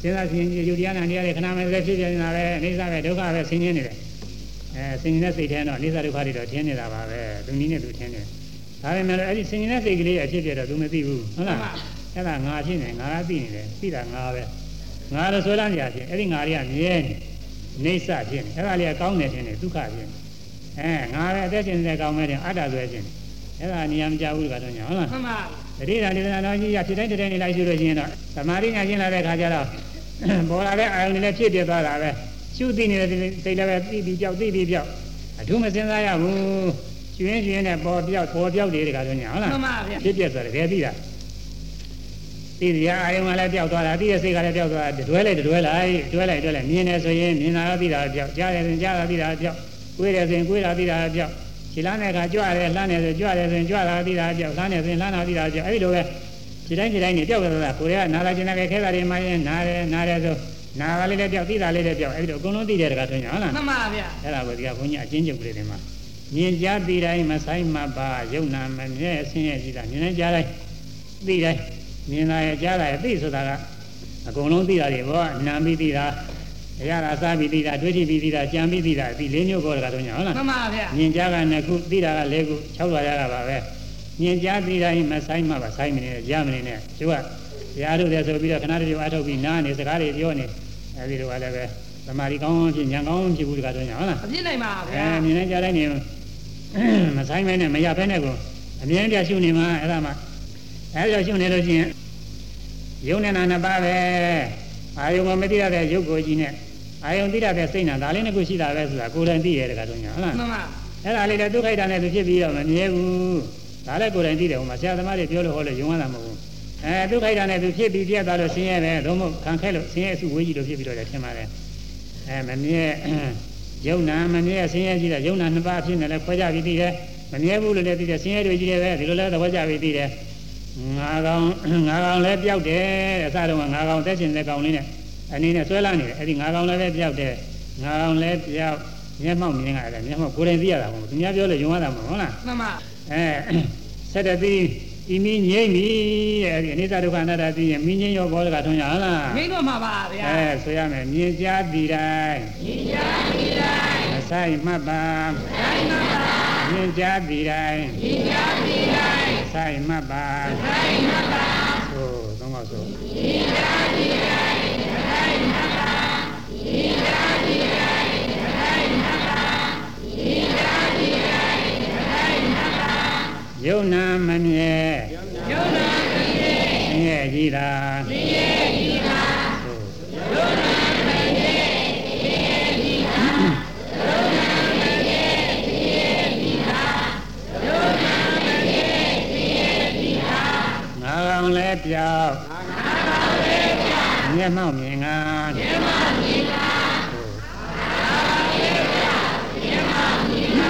စဉ်းစားစဉ်းကြည့်ယူတရားနာတရားတွေခဏမှလည်းဖြစ်ပြနေတာပဲအိဋ္ဌပဲဒုက္ခပဲဆင်းရဲနေတယ်အဲဆင်းရဲတဲ့စိတ်ထဲတော့အိဋ္ဌဒုက္ခတွေတော့ထင်းနေတာပါပဲသူနည်းနဲ့သူထင်းနေဒါပေမဲ့လည်းအဲ့ဒီဆင်းရဲတဲ့စိတ်ကလေးအဖြစ်ပြတော့သူမသိဘူးဟုတ်လားအဲ့ဒါငါဖြစ်နေငါကသိနေတယ်သိတာငါပဲငါလို့ဆိုလာနေရဖြစ်အဲ့ဒီငါတွေကမြဲနေနေဆဖြစ်နေအဲ့ဒါလေးကကောင်းတယ်ထင်တယ်ဒုက္ခဖြစ်နေအဲငါပဲအသက်ရှင်နေတဲ့ကောင်းမဲ့တဲ့အတ္တဆွဲဖြစ်နေအဲ့ဒါနေရာမကြဘူးကတော့ညာဟုတ်လားမှန်ပါတတိယဒေသနာတော်ကြီးရဖြစ်တိုင်းတည်းနေလိုက်ရှိလို့ရှိရင်တော့သမာဓိညာရှင်းလာတဲ့ခါကျတော့ပေါ်လာတဲ့အာယုန်တွေလည်းဖြစ်ပြသွားတာပဲရှုသိနေတဲ့စိတ်လည်းပဲသိပြီးကြောက်သိပြီးကြောက်အထူးမစင်စားရဘူးကျွင်းကျွင်းနဲ့ပေါ်ပြောက်ပေါ်ပြောက်တွေတခါတော့ညာဟုတ်လားမှန်ပါဗျဖြစ်ပြဆိုတယ်တကယ်သိတာသိရအာယုန်ကလည်းပြောက်သွားတာသိတဲ့စိတ်ကလည်းပြောက်သွားတာတွဲလိုက်တွဲလိုက်တွဲလိုက်တွဲလိုက်မြင်တယ်ဆိုရင်မြင်တာသိတာပြောက်ကြားတယ်ဆိုရင်ကြားတာသိတာပြောက်ကိုယ်တယ်ဆိုရင်ကိုယ်တာသိတာပြောက်ခြေလမ်းတဲ့အခါကြွတယ်လှမ်းတယ်ဆိုကြွတယ်ဆိုရင်ကြွတာသိတာပြောက်လှမ်းတယ်ဆိုရင်လှမ်းတာသိတာပြောက်အဲ့ဒီလိုပဲခြေတိုင်းခြေတိုင်းနေပြောက်သွားတာကိုယ်ကနာလာကျင်တဲ့ခဲတာတွေမှရင်နားတယ်နားတယ်ဆိုနာကလေးလည်းပြောက်သိတာလေးလည်းပြောက်အဲ့ဒီလိုအကုန်လုံးသိတယ်တခါထွန်းညာဟုတ်လားမှန်ပါဗျအဲ့ဒါကိုဒီကဘုန်းကြီးအချင်းချုပ်ကလေးတွေမှာမြင်ကြားသိတိုင်းမဆိုင်မပါယုံနာမမြဲအဆင်းရဲရှိတာမြင်နေကြားတိုင်းသိတိုင်းမြင်လာရကြားလာရသိဆိုတာကအကုန်လုံးသိတာတွေဘောနာပြီးသိတာရတာစားပြီးသိတာတွေးကြည့်ပြီးသိတာကြံပြီးသိတာဒီလေးမျိုးပေါ်တခါထွန်းညာဟုတ်လားမှန်ပါဗျမြင်ကြားကနှစ်ခုသိတာကလေးခု၆လွှာရတာပါပဲမြင်ကြားသိတိုင်းမဆိုင်မပါဆိုင်မနေရမနေနဲ့ကျိုးကရာတို့လည်းဆိုပြီးတော့ခဏတည်းအထုတ်ပြီးနားနေစကားတွေပြောနေအဲဒီလိုကလည်းပဲသမာဓိကောင်းဖြစ်ဉာဏ်ကောင်းဖြစ်ဘူးတခါတော့ညာဟုတ်လားအပြစ်နိုင်ပါဗျာအဲမြင်နေကြတိုင်းနေမဆိုင်မဲနဲ့မရဖဲနဲ့ကိုအမြဲတမ်းရှုနေမှာအဲ့ဒါမှအဲ့ဒါရှုနေလို့ရှိရင်ယုံနဲ့နာနှစ်ပါးပဲအာယုံကမသိရတဲ့ရုပ်ကိုကြီးနဲ့အာယုံသိရတဲ့စိတ်နာဒါလေးနှစ်ခုရှိတာပဲဆိုတာကိုယ်တိုင်သိရတဲ့တခါတော့ညာဟုတ်လားမှန်ပါအဲ့ဒါလေးလည်းဒုက္ခိတနဲ့သူဖြစ်ပြီးတော့မမြဲဘူးဒါလည်းကိုယ်တိုင်သိတယ်ဟိုမှာဆရာသမားတွေပြောလို့ဟောလို့ယုံရတာမဟုတ်ဘူးအဲဒုက္ခိတနဲ့သူဖြစ်ပြီးပြတ်သွားလို့ဆင်းရဲပဲသို့မဟုတ်ခံခဲလို့ဆင်းရဲအစုဝေးကြီးလို့ဖြစ်ပြီးတော့လည်းထင်ပါတယ်အဲမမြဲယုံနာမမြဲဆင်းရဲကြီးတဲ့ယုံနာနှစ်ပါးဖြစ်နေလဲခွဲကြပြီးသိတယ်မမြဲဘူးလို့လည်းသိတယ်ဆင်းရဲတွေကြီးတယ်ပဲဒီလိုလဲသဘောကျပြီးသိတယ်ငါကောင်ငါကောင်လည်းပျောက်တယ်အစတုန်းကငါကောင်သက်ရှင်တဲ့ကောင်လေးနဲ့အနေနဲ့ဆွဲလာနေတယ်အဲ့ဒီငါကောင်လည်းပဲပျောက်တယ်ငါကောင်လည်းပျောက်မျက်မှောက်မြင်ရတယ်မျက်မှောက်ကိုယ်တိုင်သိရတာမဟုတ်ဘူးသူများပြောလို့ယုံရတာမဟုတ်ဟုတ်လားမှန်ပါအဲဆက်တဲ့သိဒီမင်းငြိမ့်ပြီတဲ့အဲ့ဒီအနိစ္စဒုက္ခအနတ္တသိရင်မင်းငြိမ့်ရောဘောဓကထွန်းရဟုတ်လားငြိမ့်တော့မှာပါဗျာအဲဆိုရမယ်မြင်ကြားသိတိုင်းမြင်ကြားသိတိုင်းမဆိုင်မှတ်ပါမဆိုင်မှတ်ပါမြင်ကြားသိတိုင်းမြင်ကြားသိတိုင်းမဆိုင်မှတ်ပါမဆိုင်မှတ်ပါဆိုသုံးပါဆိုမြင်ကြားသိတိုင်းမဆိုင်မှတ်ပါမြင်ကြားသိတိုင်းမဆိုင်မှတ်ပါမြင်ကြားသိတိုင်းမဆိုင်မှတ်ပါယုံနာမမြဲယုံနာမမြဲဆင်းရဲကြီးတာဆင်းရဲကြီးတာယုံနာမမြဲဆင်းရဲကြီးတာယုံနာမမြဲဆင်းရဲကြီးတာယုံနာမမြဲဆင်းရဲကြီးတာငါကောင်လည်းပြောက်ငါကောင်လည်းပြောက်မျက်မှောက်မြင်ငါမျက်မှောက်မြင်ငါငါကောင်လည်းပြောက်မျက်မှောက်မြင်ငါ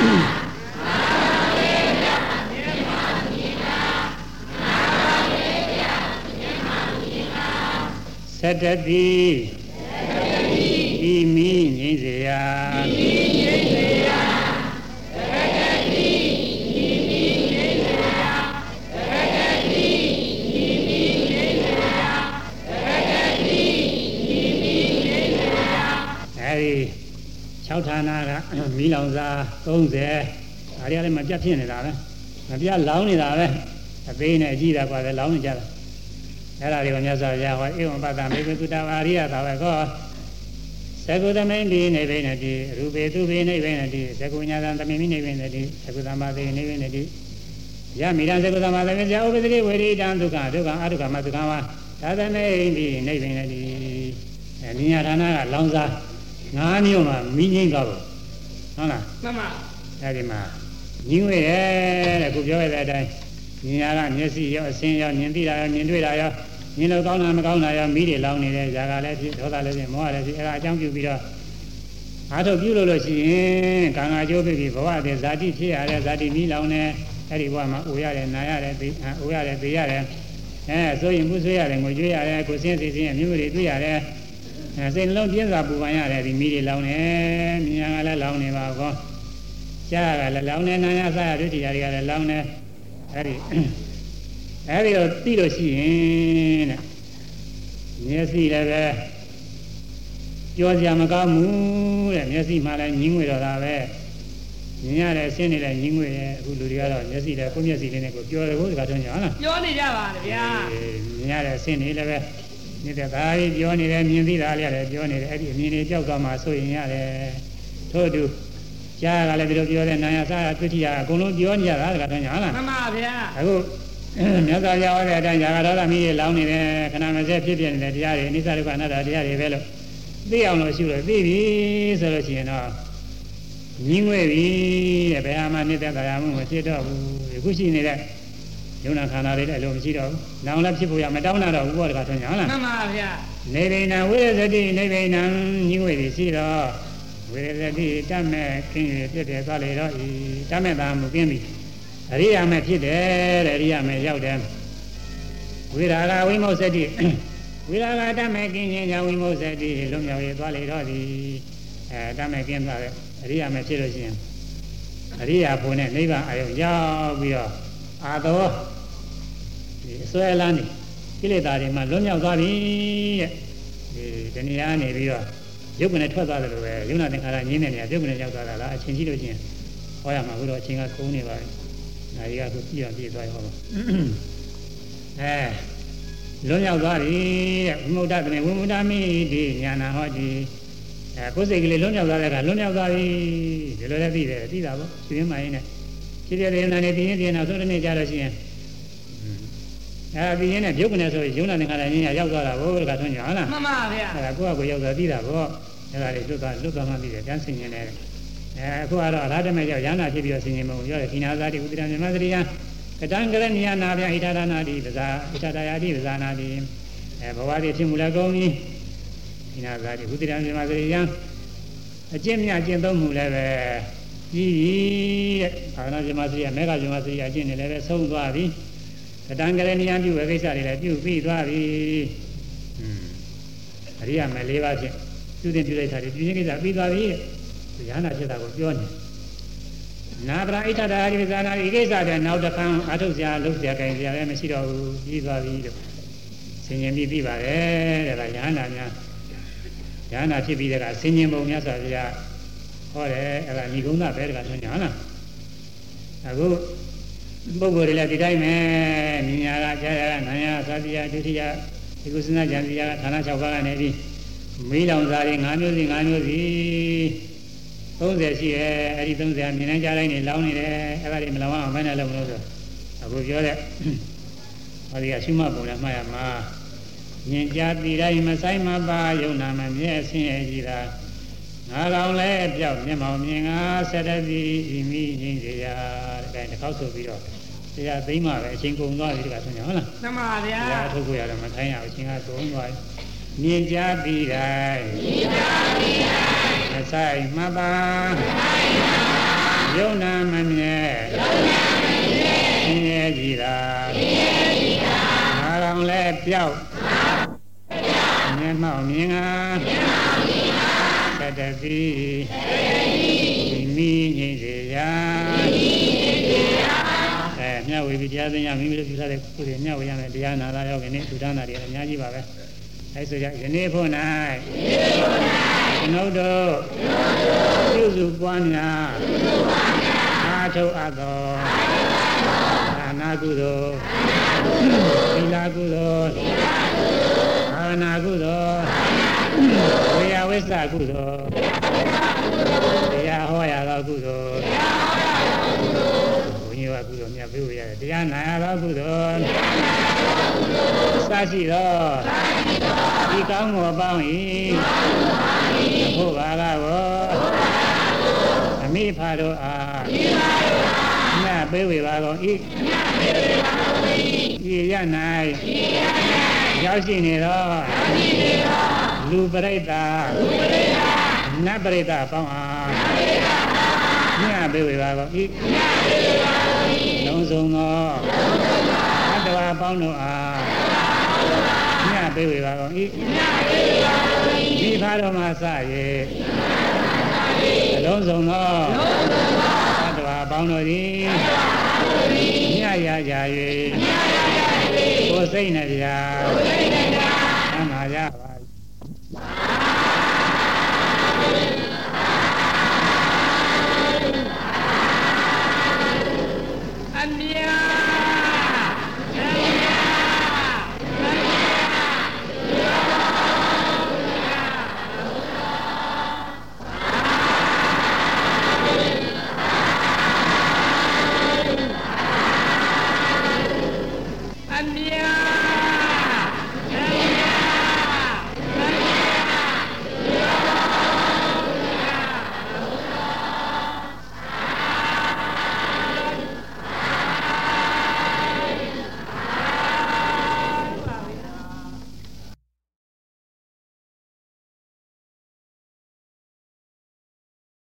သတ္တတိဤမိငြိမ့်စေရာဤမိငြိမ့်စေရာသတ္တတိဤမိငြိမ့်စေရာသတ္တတိဤမိငြိမ့်စေရာသတ္တတိဤမိငြိမ့်စေရာအဲဒီ၆ဌာနကမီးလောင်စာသုံးဆယ်ဒါတွေကလည်းမပြတ်ဖြစ်နေတာပဲမပြတ်လောင်နေတာပဲအသေးနဲ့အကြီးတာกว่าလည်းလောင်နေကြတာအဲ့ဒါတွေကိုမြတ်စွာဘုရားဟောဧဝံပတ္တမေကုတဝါရိယသာဝကောသကုသမိန်ဒီနေဘိနတိရူပေသူဘိနေဘိနတိသကုညာသံသမိမိနေဘိနတိသကုသမသေနေဘိနတိယမိရံသကုသမသေဇာဥပဒတိဝေရိတံဒုက္ခဒုက္ခအဒုက္ခမဒုက္ခဝါသာသနေဒီနေဘိနတိအဲနိညာဌာနကလောင်စားငါးမျိုးမှာမိငိမ့်ကောက်ဟုတ်လားမှန်ပါအဲဒီမှာညီငွေတယ်တဲ့ခုပြောရတဲ့အတိုင်းမြင်ရတာမျက်စိရောအဆင်းရောမြင်သိတာရောမြင်တွေ့တာရောမြင်လို့ကောင်းတာမကောင်းတာရောမိတွေလောင်းနေတယ်ဇာကလည်းဖြစ်ဒေါသလည်းဖြစ်မောဟလည်းဖြစ်အဲဒါအကြောင်းပြုပြီးတော့အားထုတ်ပြုလို့လို့ရှိရင်ကံကကျိုးဖြစ်ပြီးဘဝတည်းဇာတိဖြစ်ရတဲ့ဇာတိမိလောင်းနေအဲ့ဒီဘဝမှာအိုရတယ်နာရတယ်သိအိုရတယ်သိရတယ်အဲဆိုရင်မှုဆွေးရတယ်ငွေကြွေးရတယ်ကိုစင်းစီစင်းအမျိုးတွေတွေ့ရတယ်အဲစိတ်နှလုံးပြင်းစွာပူပန်ရတယ်ဒီမိတွေလောင်းနေမြင်ရကလည်းလောင်းနေပါကောကြားကလည်းလောင်းနေနာရစားရဒုတိယတွေကလည်းလောင်းနေအဲ့ဒီအဲ့ဒီတော့သိလို့ရှိရင်တဲ့မျက်စိလည်းပဲပြောစရာမကောင်းဘူးတဲ့မျက်စိမှလည်းညင်းငွေတော့တာပဲမြင်ရတဲ့ဆင်းနေတဲ့ညင်းငွေရဲ့အခုလူတွေကတော့မျက်စိလည်းကိုယ်မျက်စိလေးနဲ့ကိုပြောတယ်ကိုဒီကတွန်းကြဟုတ်လားပြောနေကြပါဗျာမြင်ရတဲ့ဆင်းနေလည်းပဲနေတဲ့ဒါကြီးပြောနေတယ်မြင်သိတာလည်းလည်းပြောနေတယ်အဲ့ဒီအမြင်တွေကြောက်သွားမှဆိုရင်ရတယ်ထို့တူကြားကလည်းဒီလိုပြောတဲ့နာယစာတွေ့ထီရအကုန်လုံးပြောနေကြတာဒီကတွန်းကြဟုတ်လားမှန်ပါဗျာအခုမြတ်စွာဘုရားဟောတဲ့အတိုင်းဇာကတော်သမီးတွေလောင်းနေတယ်ခဏမစဲဖြစ်ပြနေတဲ့တရားတွေအနိစ္စဒုက္ခအနတ္တတရားတွေပဲလို့သိအောင်လို့ရှုလို့သိပြီဆိုလို့ရှိရင်တော့ညင်းငွေပြီတဲ့ဘယ်ဟာမှနေတဲ့တရားမှုမဖြစ်တော့ဘူးအခုရှိနေတဲ့ယုံနာခန္ဓာတွေလည်းအလိုမရှိတော့ဘူး။နောင်လည်းဖြစ်ဖို့ရမတောင်းတော့ဘူးဘောတကားဆိုရင်ဟုတ်လားမှန်ပါဗျာနေဗိဏံဝိရဇတိနေဗိဏံညင်းငွေပြီရှိတော့ဝိရဇတိတတ်မဲ့ခင်းရဖြစ်တယ်သွားလေတော့ဤတတ်မဲ့သာမူကင်းပြီအရိယာမဲ့ဖြစ်တယ်တဲ့အရိယာမဲ့ရောက်တယ်ဝိရာဂဝိမု စ္စတိဝိရာဂတမဲ့ကင်းခြင်းကြောင့်ဝိမု စ္စတိလွန်မြောက်ရသွားလေတော့သည်အဲတမဲ့ကင်းသွားတဲ့အရိယာမဲ့ဖြစ်လို့ရှိရင်အရိယာဖို့နဲ့နိဗ္ဗာန်အယုံရောက်ပြီးတော့အာသောဒီအစွဲလန်းနေကိလေသာတွေမှလွန်မြောက်သွားပြီတဲ့ဒီတဏှာနေပြီးတော့ရုပ်ကနဲ့ထွက်သွားတယ်လို့ပဲယုံနာသင်္ခါရငြင်းတဲ့နေရာရုပ်ကနဲ့ရောက်သွားတာလားအချင်းကြီးလို့ချင်းဟောရမှာဘုရားအချင်းကကုန်းနေပါပြီ။ဒါကြီးကခုကြည့်အောင်ကြည့်သွားရောပါအဲလွန်ရောက်သွားပြီတဲ့ဝိမု ddha တမေဝိမု ddha မိတိညာနာဟောတိအဲကိုယ်စိတ်ကလေးလွန်ရောက်သွားတဲ့အခါလွန်ရောက်သွားပြီဒီလိုလည်းသိတယ်သိတာပေါ့ရှင်ရင်းမှရင်နဲ့ဖြစ်တဲ့ဒေနာနဲ့ပြင်းပြင်းနောက်ဆုံးတစ်နေ့ကြာလို့ရှိရင်အဲပြင်းနဲ့ပြုတ်ကနေဆိုယုံနာသင်္ခါရဉာဏ်ရောက်သွားတာဘိုးကထွန်းကြဟုတ်လားမှန်ပါဗျာအဲဒါကိုယ့်အကိုရောက်သွားသိတာပေါ့အဲဒါလေးလွတ်သွားလွတ်သွားမှသိတယ်ကျမ်းဆင်ရင်လည်းအဲအခုကတော့အရဟတမေရောက်ရဟနာဖြစ်ပြီးတော့ဆင်ញင်မုံပြောတယ်ခိနာဇာတိဥဒိရမြမသရိယကတံကရဏီယနာဗျာဣထာဒနာတိပဇာဣထာဒယာတိပဇာနာတိအဲဘဝတိဖြစ်မှုလည်းကောင်းပြီခိနာဇာတိဥဒိရမြမသရိယအကျင့်မြတ်အကျင့်သုံးမှုလည်းပဲကြီးကြီးတဲ့အာနာမြမသရိယမေဃမြမသရိယအကျင့်တွေလည်းပဲဆုံးသွားပြီကတံကရဏီယပြုဝေကိစ္စတွေလည်းပြုပြီးသွားပြီอืมအရိယာမေလေးပါးဖြင့်ပြုတင်ပြုလိုက်တာတွေပြုခြင်းကိစ္စပြီးသွားပြီတဲ့ရဟနာဖြစ်တာကိုပြောနေနာပရာဣဋ္ဌတာရိပဇာနာဒီကိစ္စတဲ့နောက်တစ်ခါအထုတ်စရာလုပ်စရာကြင်စရာလည်းမရှိတော့ဘူးပြီးသွားပြီလို့ဆင်ញင်ပြီးပြီးပါတယ်တဲ့ဒါရဟနာများရဟနာဖြစ်ပြီးတဲ့ကဆင်ញင်ပုံများဆိုပြဟောတယ်အဲ့ဒါညီကုန်းသားပဲတကဆိုညာဟုတ်လားအခုပုဂ္ဂိုလ်တွေလည်းဒီတိုင်းပဲမြညာကကြာရကနာယသတိယဒုတိယဒီကုသနာဉာဏ်တရားဌာန၆ပါးကနေပြီးမီးလောင်စားတွေ၅မျိုးစီ၅မျိုးစီသုံးဆယ်ရှိရဲ့အဲ့ဒီသုံးဆယ်မြင်နိုင်ကြတိုင်းနေလောင်းနေတယ်အဲ့ဒါတွေမလောင်အောင်မနဲ့လုပ်လို့ဆိုအခုပြောတဲ့ဟောဒီကရှုမှတ်ပုံနဲ့မှားရမှာမြင်ကြပြီးတိုင်းမဆိုင်မပါယုံနာမမြဲဆင်းရဲကြည်တာငါကောင်လဲပြောက်မျက်မှောင်မြင်ငါဆက်တည်းဤမိရင်းစရာတဲ့တစ်ခေါက်ဆိုပြီးတော့တရားသိမ်းမှပဲအချိန်ကုန်သွားပြီတကဆိုညာဟုတ်လားမှန်ပါဗျာတရားထုတ်ကိုရတယ်မထိုင်းရဘူးအချိန်ကကုန်သွားပြီမြင်ကြပြီးတိုင်းမြင်ကြပြီးတိုင်းမဆိုင်မပါယုံနာမမြဲယုံနာမမြဲဆင်းရဲကြည်တာဆင်းရဲကြည်တာငါကောင်လဲပြောက်မျက်မှောင်မြင်ငါမျက်မှောင်မြင်ငါသတ္တတိဒီမိငိမ့်စေရာအဲမြတ်ဝေပြီးတရားသိရမိမိတို့ပြုထားတဲ့ကုသိုလ်မြတ်ဝေရမယ်တရားနာလာရောက်ခင်နေ့သူဒါနာတွေအများကြီးပါပဲအဲဆိုကြယနေ့ဖို့၌ကျွန်ုပ်တို့ပြုစုပွားများအားထုတ်အပ်သောဒါနာကုသိုလ်သီလကုသိုလ်ဘာဝနာကုသိုလ်ဝေယဝိစ္စကုသိုလ်တရားဟောရသောကုသိုလ်ဘုန်းကြီးကကုသိုလ်မြတ်ပြုရတယ်တရားနာရသောကုသိုလ်စရှိသောဒီကောင်းမှုအပေါင်း၏ဘုရားကကိုအမိဖာတို့အားမြတ်ပေးဝေပါကုန်၏ဤရ၌ရောက်ရှိနေသောလူပရိသတ်နတ်ပရိသတ်ပေါင်းအားမြတ်ပေးဝေပါကုန်၏လုံးစုံသောအတ္တဝါပေါင်းတို့အားမြတ်ပေးဝေပါကုန်၏ဒီဖာတော်မှာစ၍အလုံးစုံသောအတ္တဝါပေါင်းတို့သည်မြတ်ရကြ၍ကိုယ်စိတ်နှပြချမ်းသာကြပါ၏ဗျာ